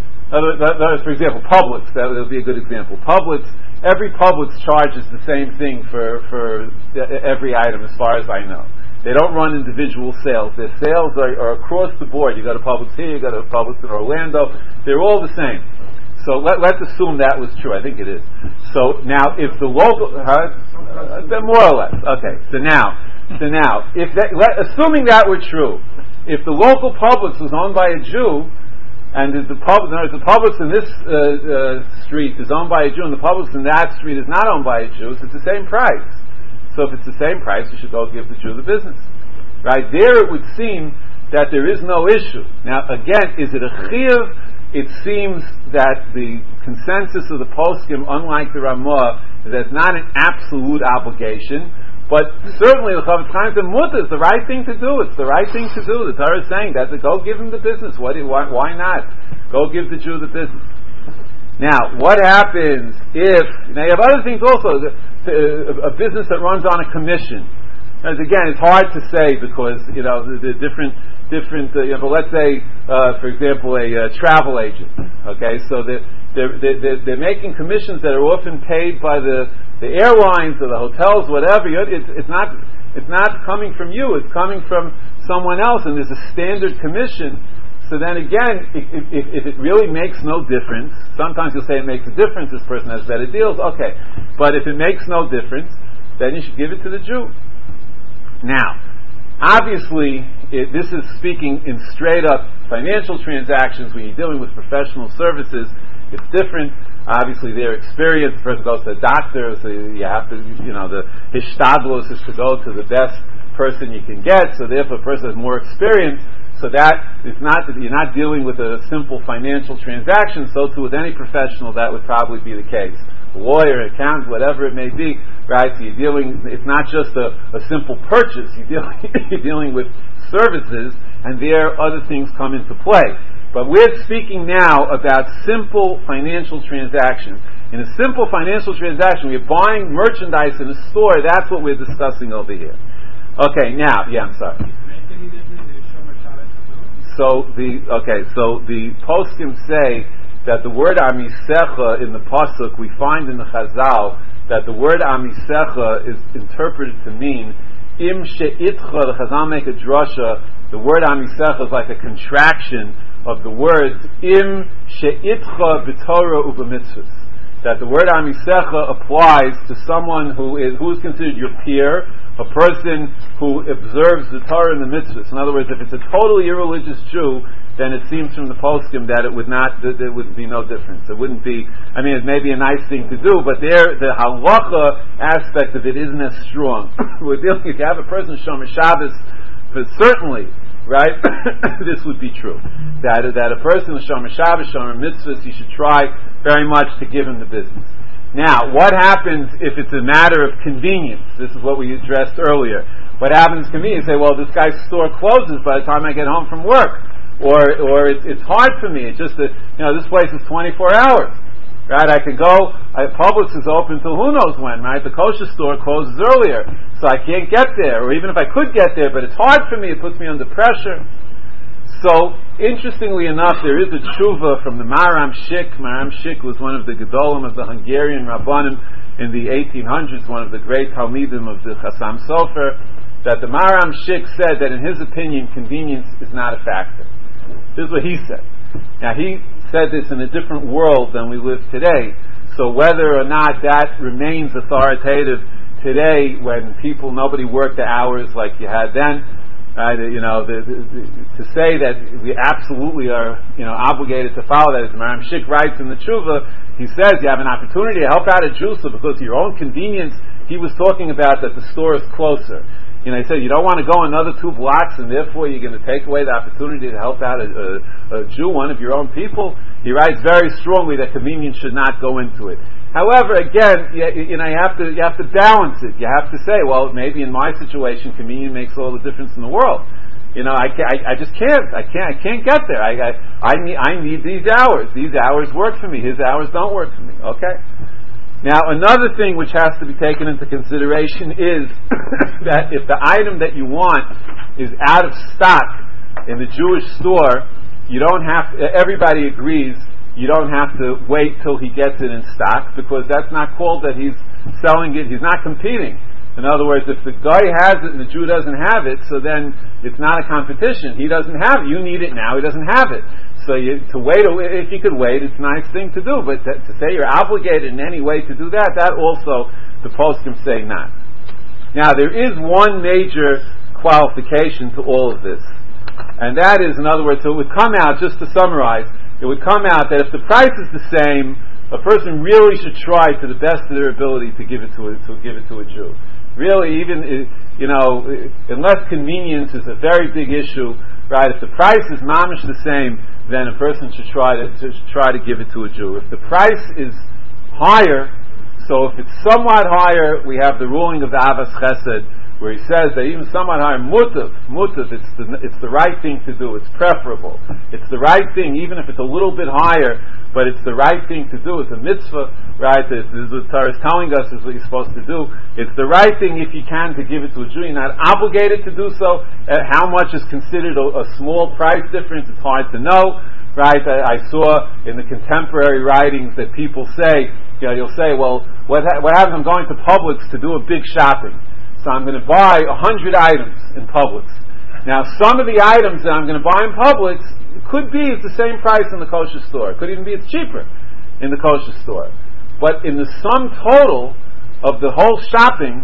For example, Publix, that would be a good example. Every Publix charges the same thing for every item as far as I know. They don't run individual sales. Their sales are across the board. You go to Publix here, you go to Publix in Orlando. They're all the same. So let's assume that was true. I think it is. So now, if the local, more or less. Okay. So now, assuming that were true, if the local Publix was owned by a Jew, and the Publix in this street is owned by a Jew, and the Publix in that street is not owned by a Jew, so it's the same price. So if it's the same price, you should go give the Jew the business. Right? There it would seem that there is no issue. Now again, is it a chiyuv? It seems that the consensus of the poskim, unlike the Ramah, is that it's not an absolute obligation, but certainly the Chavetz Chaim said mutter is the right thing to do. It's the right thing to do. The Torah is saying that, go give him the business. Why not? Go give the Jew the business. Now, what happens if, now you have other things also, a business that runs on a commission. As again, it's hard to say because, the different but let's say, for example, a travel agent. Okay, so they're making commissions that are often paid by the airlines or the hotels, whatever. It's not coming from you. It's coming from someone else, and there's a standard commission. So then again, if it really makes no difference, sometimes you'll say it makes a difference. This person has better deals. Okay, but if it makes no difference, then you should give it to the Jew. Now, obviously, this is speaking in straight up financial transactions. When you're dealing with professional services, it's different. Obviously, their experience. The person goes to a doctor, so you have to, the hishtadlus is to go to the best person you can get. So therefore, a person has more experience. So that is not that you're not dealing with a simple financial transaction. So too with any professional, that would probably be the case. A lawyer, accountant, whatever it may be, right? So you're dealing. It's not just a simple purchase. You're dealing with services, and there other things come into play. But we're speaking now about simple financial transactions. In a simple financial transaction, we're buying merchandise in a store. That's what we're discussing over here. Okay, now, I'm sorry. So the poskim say that the word amisecha in the pasuk, we find in the Chazal that the word amisecha is interpreted to mean im she'itcha. The Chazal make a drasha. The word amisecha is like a contraction of the words im she'itcha b'torah u'b'mitzvahs. That the word amisecha applies to someone who is considered your peer, a person who observes the Torah and the mitzvahs. In other words, if it's a totally irreligious Jew, then it seems from the poskim that there would be no difference. It wouldn't be. It may be a nice thing to do, but the halacha aspect of it isn't as strong. We're dealing, if you have a person shomer Shabbos, but certainly, right, this would be true. That a person shomer Shabbos, shomer mitzvahs, you should try very much to give him the business. Now, what happens if it's a matter of convenience? This is what we addressed earlier. What happens to me is say, well, this guy's store closes by the time I get home from work, or it's hard for me. It's just that this place is 24 hours, right? I could go. Publix is open till who knows when, right? The kosher store closes earlier, so I can't get there. Or even if I could get there, but it's hard for me. It puts me under pressure. So, interestingly enough, there is a tshuva from the Maram Shik. Maram Shik was one of the Gedolim of the Hungarian Rabbanim in the 1800s, one of the great Talmidim of the Chassam Sofer, that the Maram Shik said that in his opinion, convenience is not a factor. This is what he said. Now, he said this in a different world than we live today, so whether or not that remains authoritative today when nobody worked the hours like you had then, to say that we absolutely are, obligated to follow that. As Maram Shik writes in the Tshuva, he says you have an opportunity to help out a Jew, so because of your own convenience, he was talking about that the store is closer. He said you don't want to go another 2 blocks, and therefore you're going to take away the opportunity to help out a Jew, one of your own people. He writes very strongly that convenience should not go into it. However, again, you have to balance it. You have to say, well, maybe in my situation, convenience makes all the difference in the world. I just can't. I can't get there. I need these hours. These hours work for me. His hours don't work for me. Okay. Now, another thing which has to be taken into consideration is that if the item that you want is out of stock in the Jewish store, you don't have. Everybody agrees. You don't have to wait till he gets it in stock, because that's not called that he's selling it. He's not competing. In other words, if the guy has it and the Jew doesn't have it, so then it's not a competition. He doesn't have it. You need it now. He doesn't have it. So to wait, if you could wait, it's a nice thing to do. But to say you're obligated in any way to do that, that also the poskim say not. Now, there is one major qualification to all of this. And that is, in other words, so it would come out, just to summarize, it would come out that if the price is the same, a person really should try to the best of their ability to give it to a Jew. Really, even, unless convenience is a very big issue, right? If the price is mamish the same, then a person should try to give it to a Jew. If the price is higher, so if it's somewhat higher, we have the ruling of the Avas Chesed, where he says that even somewhat higher, mutav, it's the right thing to do, it's preferable. It's the right thing, even if it's a little bit higher, but it's the right thing to do. It's a mitzvah, right? This is what the Torah is telling us is what you're supposed to do. It's the right thing if you can to give it to a Jew. You're not obligated to do so. How much is considered a small price difference? It's hard to know, right? I saw in the contemporary writings that people say, you'll say, well, what happens? I'm going to Publix to do a big shopping. So I'm going to buy 100 items in Publix. Now, some of the items that I'm going to buy in Publix could be it's the same price in the kosher store. It could even be it's cheaper in the kosher store. But in the sum total of the whole shopping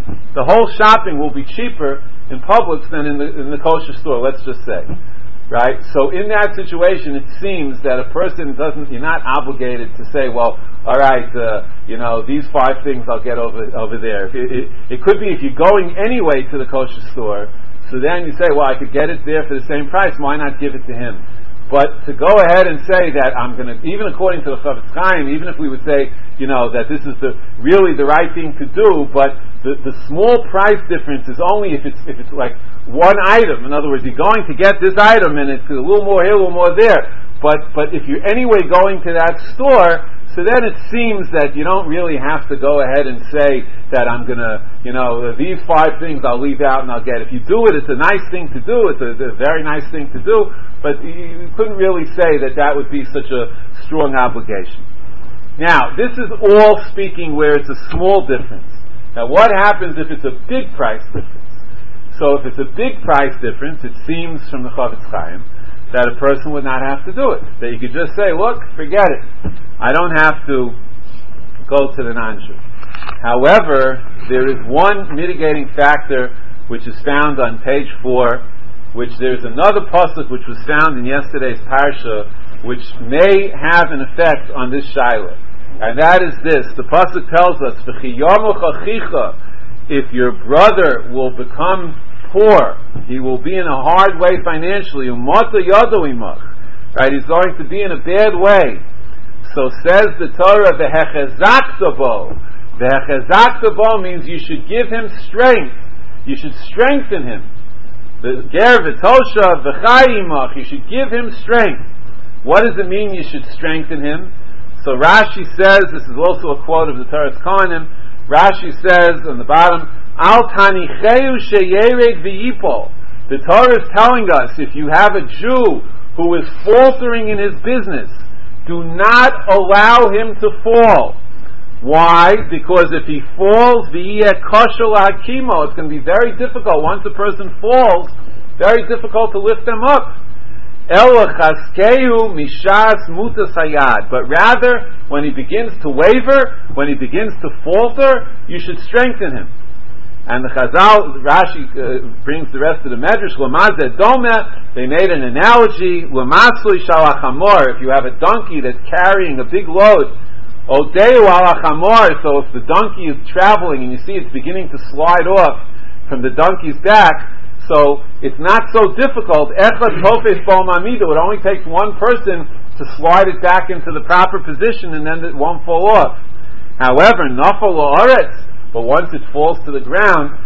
will be cheaper in Publix than in the kosher store. Let's just say, right? So in that situation, it seems that a person you're not obligated to say, well, all right, these 5 things I'll get over there. It could be if you're going anyway to the kosher store, so then you say, well, I could get it there for the same price, why not give it to him? But to go ahead and say that I'm going to, even according to the Chavetz Chaim, even if we would say, that this is really the right thing to do, but the small price difference is only if it's like one item. In other words, you're going to get this item and it's a little more here, a little more there. But if you're anyway going to that store, so then it seems that you don't really have to go ahead and say that I'm going to, these 5 things I'll leave out and I'll get. If you do it, it's a nice thing to do. It's a very nice thing to do. But you couldn't really say that would be such a strong obligation. Now, this is all speaking where it's a small difference. Now, what happens if it's a big price difference? So if it's a big price difference, it seems from the Chavetz Chaim that a person would not have to do it. That you could just say, look, forget it. I don't have to go to the non-Jew. However, there is one mitigating factor which is found on page 4, which there's another pasuk which was found in yesterday's parsha, which may have an effect on this shaila. And that is this. The pasuk tells us, if your brother will become poor, he will be in a hard way financially, right? He's going to be in a bad way. So says the Torah, v'hechezakta bo. V'hechezakta bo means you should give him strength. You should strengthen him. The ger v'tosha v'chayimach. You should give him strength. What does it mean you should strengthen him? So Rashi says, this is also a quote of the Torah's Kohanim, Rashi says on the bottom, Al tanicheu sheyered v'yipol. The Torah is telling us, if you have a Jew who is faltering in his business, do not allow him to fall. Why? Because if he falls, it's going to be very difficult. Once a person falls, very difficult to lift them up. But rather, when he begins to waver, when he begins to falter, you should strengthen him. And the Chazal, Rashi brings the rest of the Medrash, they made an analogy, if you have a donkey that's carrying a big load, so if the donkey is traveling and you see it's beginning to slide off from the donkey's back, so it's not so difficult. It only takes one person to slide it back into the proper position and then it won't fall off. However, but once it falls to the ground,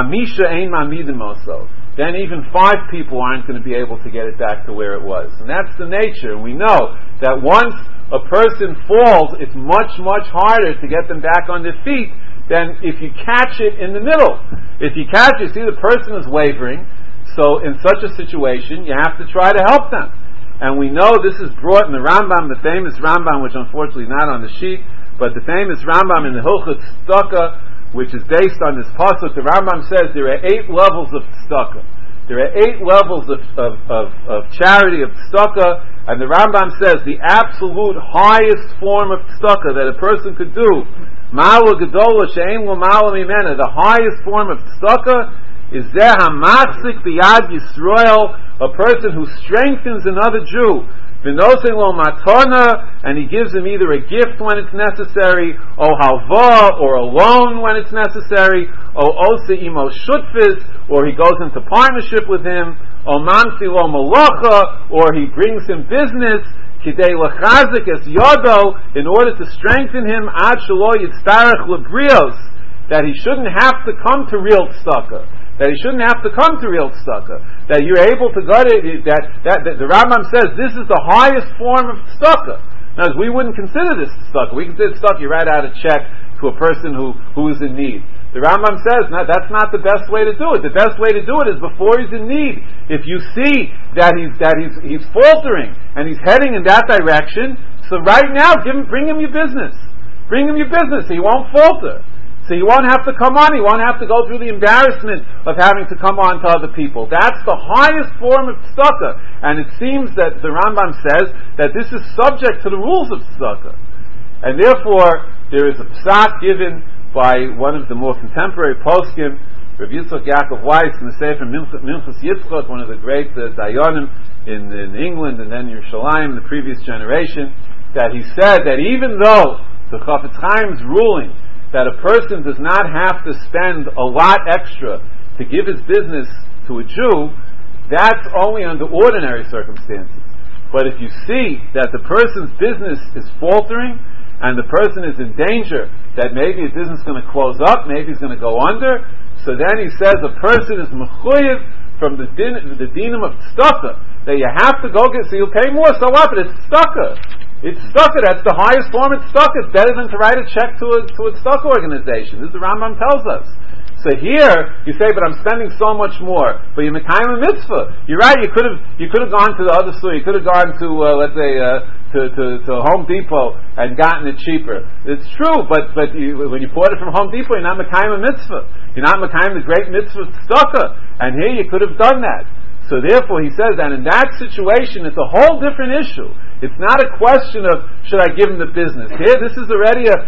then even 5 people aren't going to be able to get it back to where it was. And that's the nature. And we know that once a person falls, it's much, much harder to get them back on their feet than if you catch it in the middle. If you catch it, see the person is wavering, so in such a situation, you have to try to help them. And we know this is brought in the Rambam, the famous Rambam, which unfortunately not on the sheet, but the famous Rambam in the Hilchot Tzedakah, which is based on this pasuk. The Rambam says there are 8 levels of tzedakah. There are 8 levels of charity, of tzedakah, and the Rambam says the absolute highest form of tzedakah that a person could do, ma'ala gedola she'ein lo ma'ala mimena, the highest form of tzedakah is zeh hamachzik biyad Yisrael a person who strengthens another Jew, v'nosei lo matana, and he gives him either a gift when it's necessary, or halva, or a loan when it's necessary, or ose imo shutfis, or he goes into partnership with him, or mansi lo malacha, or he brings him business, kidei lechazik es yodo, in order to strengthen him, ad shelo yitztarech lebrios, that he shouldn't have to come to real tzedakah. That he shouldn't have to come to real tzedakah. That you're able to go to that the Rambam says this is the highest form of tzedakah. Now, we wouldn't consider this tzedakah. We consider tzedakah, you write out a check to a person who is in need. The Rambam says that's not the best way to do it. The best way to do it is before he's in need. If you see that he's faltering and he's heading in that direction, so right now bring him your business. Bring him your business so he won't falter. So he won't have to come on, he won't have to go through the embarrassment of having to come on to other people. That's the highest form of tzedakah. And it seems that the Rambam says that this is subject to the rules of tzedakah. And therefore, there is a psak given by one of the more contemporary poskim, Rav Yitzchak Yaakov Weiss, in the Sefer Minchas Yitzchak, one of the great Dayanim in England and then Yerushalayim in the previous generation, that he said that even though the Chafetz Chaim's ruling that a person does not have to spend a lot extra to give his business to a Jew, that's only under ordinary circumstances. But if you see that the person's business is faltering and the person is in danger that maybe his business is going to close up, maybe he's going to go under, so then he says a person is mechuyev from the dinim of tzedakah, that you have to go get, so you'll pay more, so what? But it's tzedakah. It's tzedakah, that's the highest form of tzedakah. It's better than to write a check to a tzedakah organization. This is the Rambam tells us. So here, you say, but I'm spending so much more. But you're mekayim a mitzvah. You're right, you could have gone to the other store, you could have gone to, let's say, to Home Depot and gotten it cheaper. It's true, but when you bought it from Home Depot, you're not mekayim a mitzvah. You're not mekayim the great mitzvah of tzedakah. And here you could have done that. So therefore he says that in that situation it's a whole different issue. It's not a question of should I give him the business. Here this is already a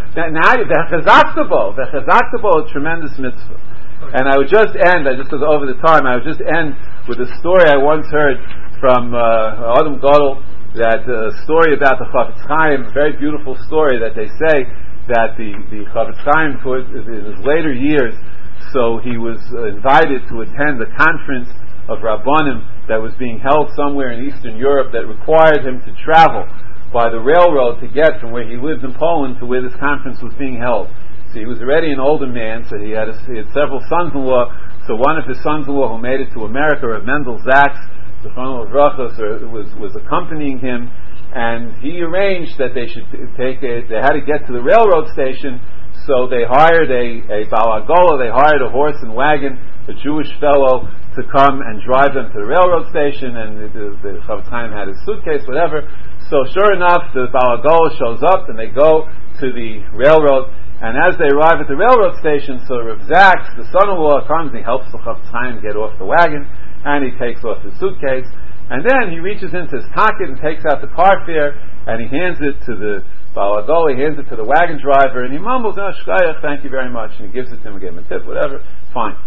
tremendous mitzvah. And I would just end, I just was over the time, I would just end with a story I once heard from Adam Gadol, that story about the Chafetz Chaim, a very beautiful story that they say that the Chafetz Chaim in his later years, so he was invited to attend a conference of Rabbanim that was being held somewhere in Eastern Europe that required him to travel by the railroad to get from where he lived in Poland to where this conference was being held. So he was already an older man, so he had several sons-in-law. So one of his sons-in-law who made it to America, Rav Mendel Zaks, the Chonel Racha, was accompanying him, and he arranged that they had to get to the railroad station, so they hired a balagola, they hired a horse and wagon, a Jewish fellow, to come and drive them to the railroad station, and the Chafetz Chaim had his suitcase, whatever. So sure enough, the balagola shows up, and they go to the railroad, and as they arrive at the railroad station, so Rav Zaks, the son-in-law, comes and he helps the Chafetz Chaim get off the wagon, and he takes off his suitcase, and then he reaches into his pocket and takes out the car fare, and he hands it to the balagola, he hands it to the wagon driver, and he mumbles, "Oh, shkayach, thank you very much," and he gives it to him, gave him a tip, whatever, fine.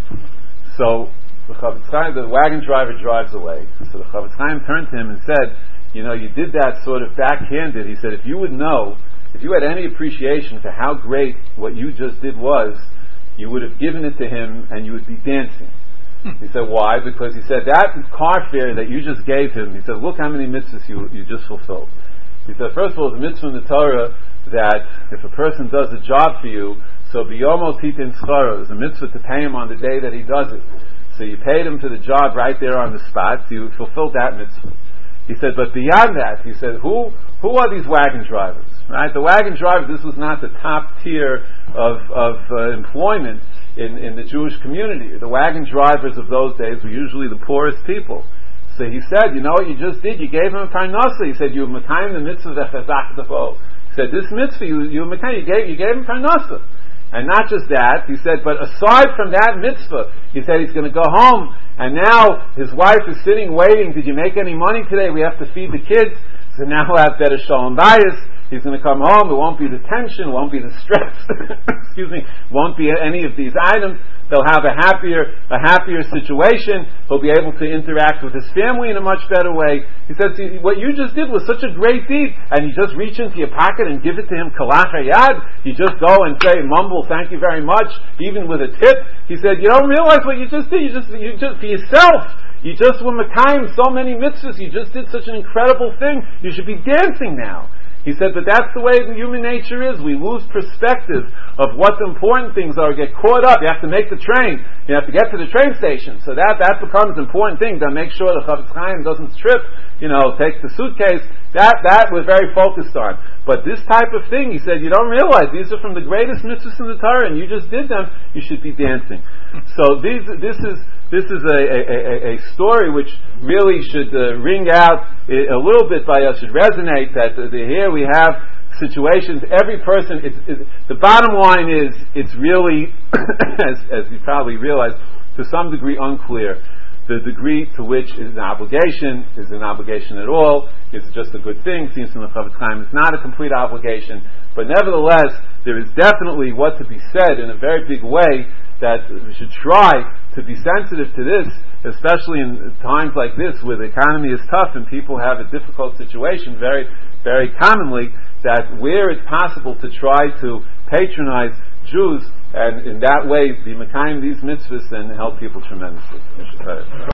So the Chafetz Chaim, the wagon driver drives away. So the Chafetz Chaim turned to him and said, "You know, you did that sort of backhanded." He said, "If you would know, if you had any appreciation for how great what you just did was, you would have given it to him and you would be dancing." He said, "Why?" Because he said, that car fare that you just gave him, he said, look how many mitzvahs you just fulfilled. He said, first of all, the mitzvah in the Torah that if a person does a job for you, so biyomo titin scharo, there's a mitzvah to pay him on the day that he does it. So you paid him for the job right there on the spot, so you fulfilled that mitzvah. He said, but beyond that, he said, who are these wagon drivers? Right? The wagon drivers, this was not the top tier of employment in the Jewish community. The wagon drivers of those days were usually the poorest people. So he said, you know what you just did? You gave him a parnasa. He said, you were mekayim the mitzvah v'chazak dafo. He said, this mitzvah, you were mekayim, you gave him parnasa. And not just that, he said, but aside from that mitzvah, he said he's going to go home, and now his wife is sitting waiting, did you make any money today? We have to feed the kids. So now he'll have better shalom bayis. He's going to come home, it won't be the tension, it won't be the stress, won't be any of these items. They'll have a happier situation. He'll be able to interact with his family in a much better way. He says, what you just did was such a great deed, and you just reach into your pocket and give it to him kalach hayad. You just go and say, mumble, thank you very much, even with a tip. He said, you don't realize what you just did. You just for yourself. You just were mekayim so many mitzvahs. You just did such an incredible thing. You should be dancing now. He said, but that's the way the human nature is. We lose perspective of what the important things are. Get caught up. You have to make the train. You have to get to the train station. So that becomes an important thing. To make sure the Chavetz Chaim doesn't trip, take the suitcase. That we're very focused on. But this type of thing, he said, you don't realize these are from the greatest mitzvahs in the Torah, and you just did them. You should be dancing. So this is a story which really should ring out a little bit by us, should resonate that here we have situations, every person, the bottom line is, it's really, as you probably realize, to some degree unclear. The degree to which is an obligation at all, is it just a good thing? Seems from the Chavetz Chaim it's not a complete obligation, but nevertheless, there is definitely what to be said in a very big way, that we should try to be sensitive to this, especially in times like this where the economy is tough and people have a difficult situation, very, very commonly, that where it's possible to try to patronize Jews and in that way be mekayim these mitzvahs and help people tremendously.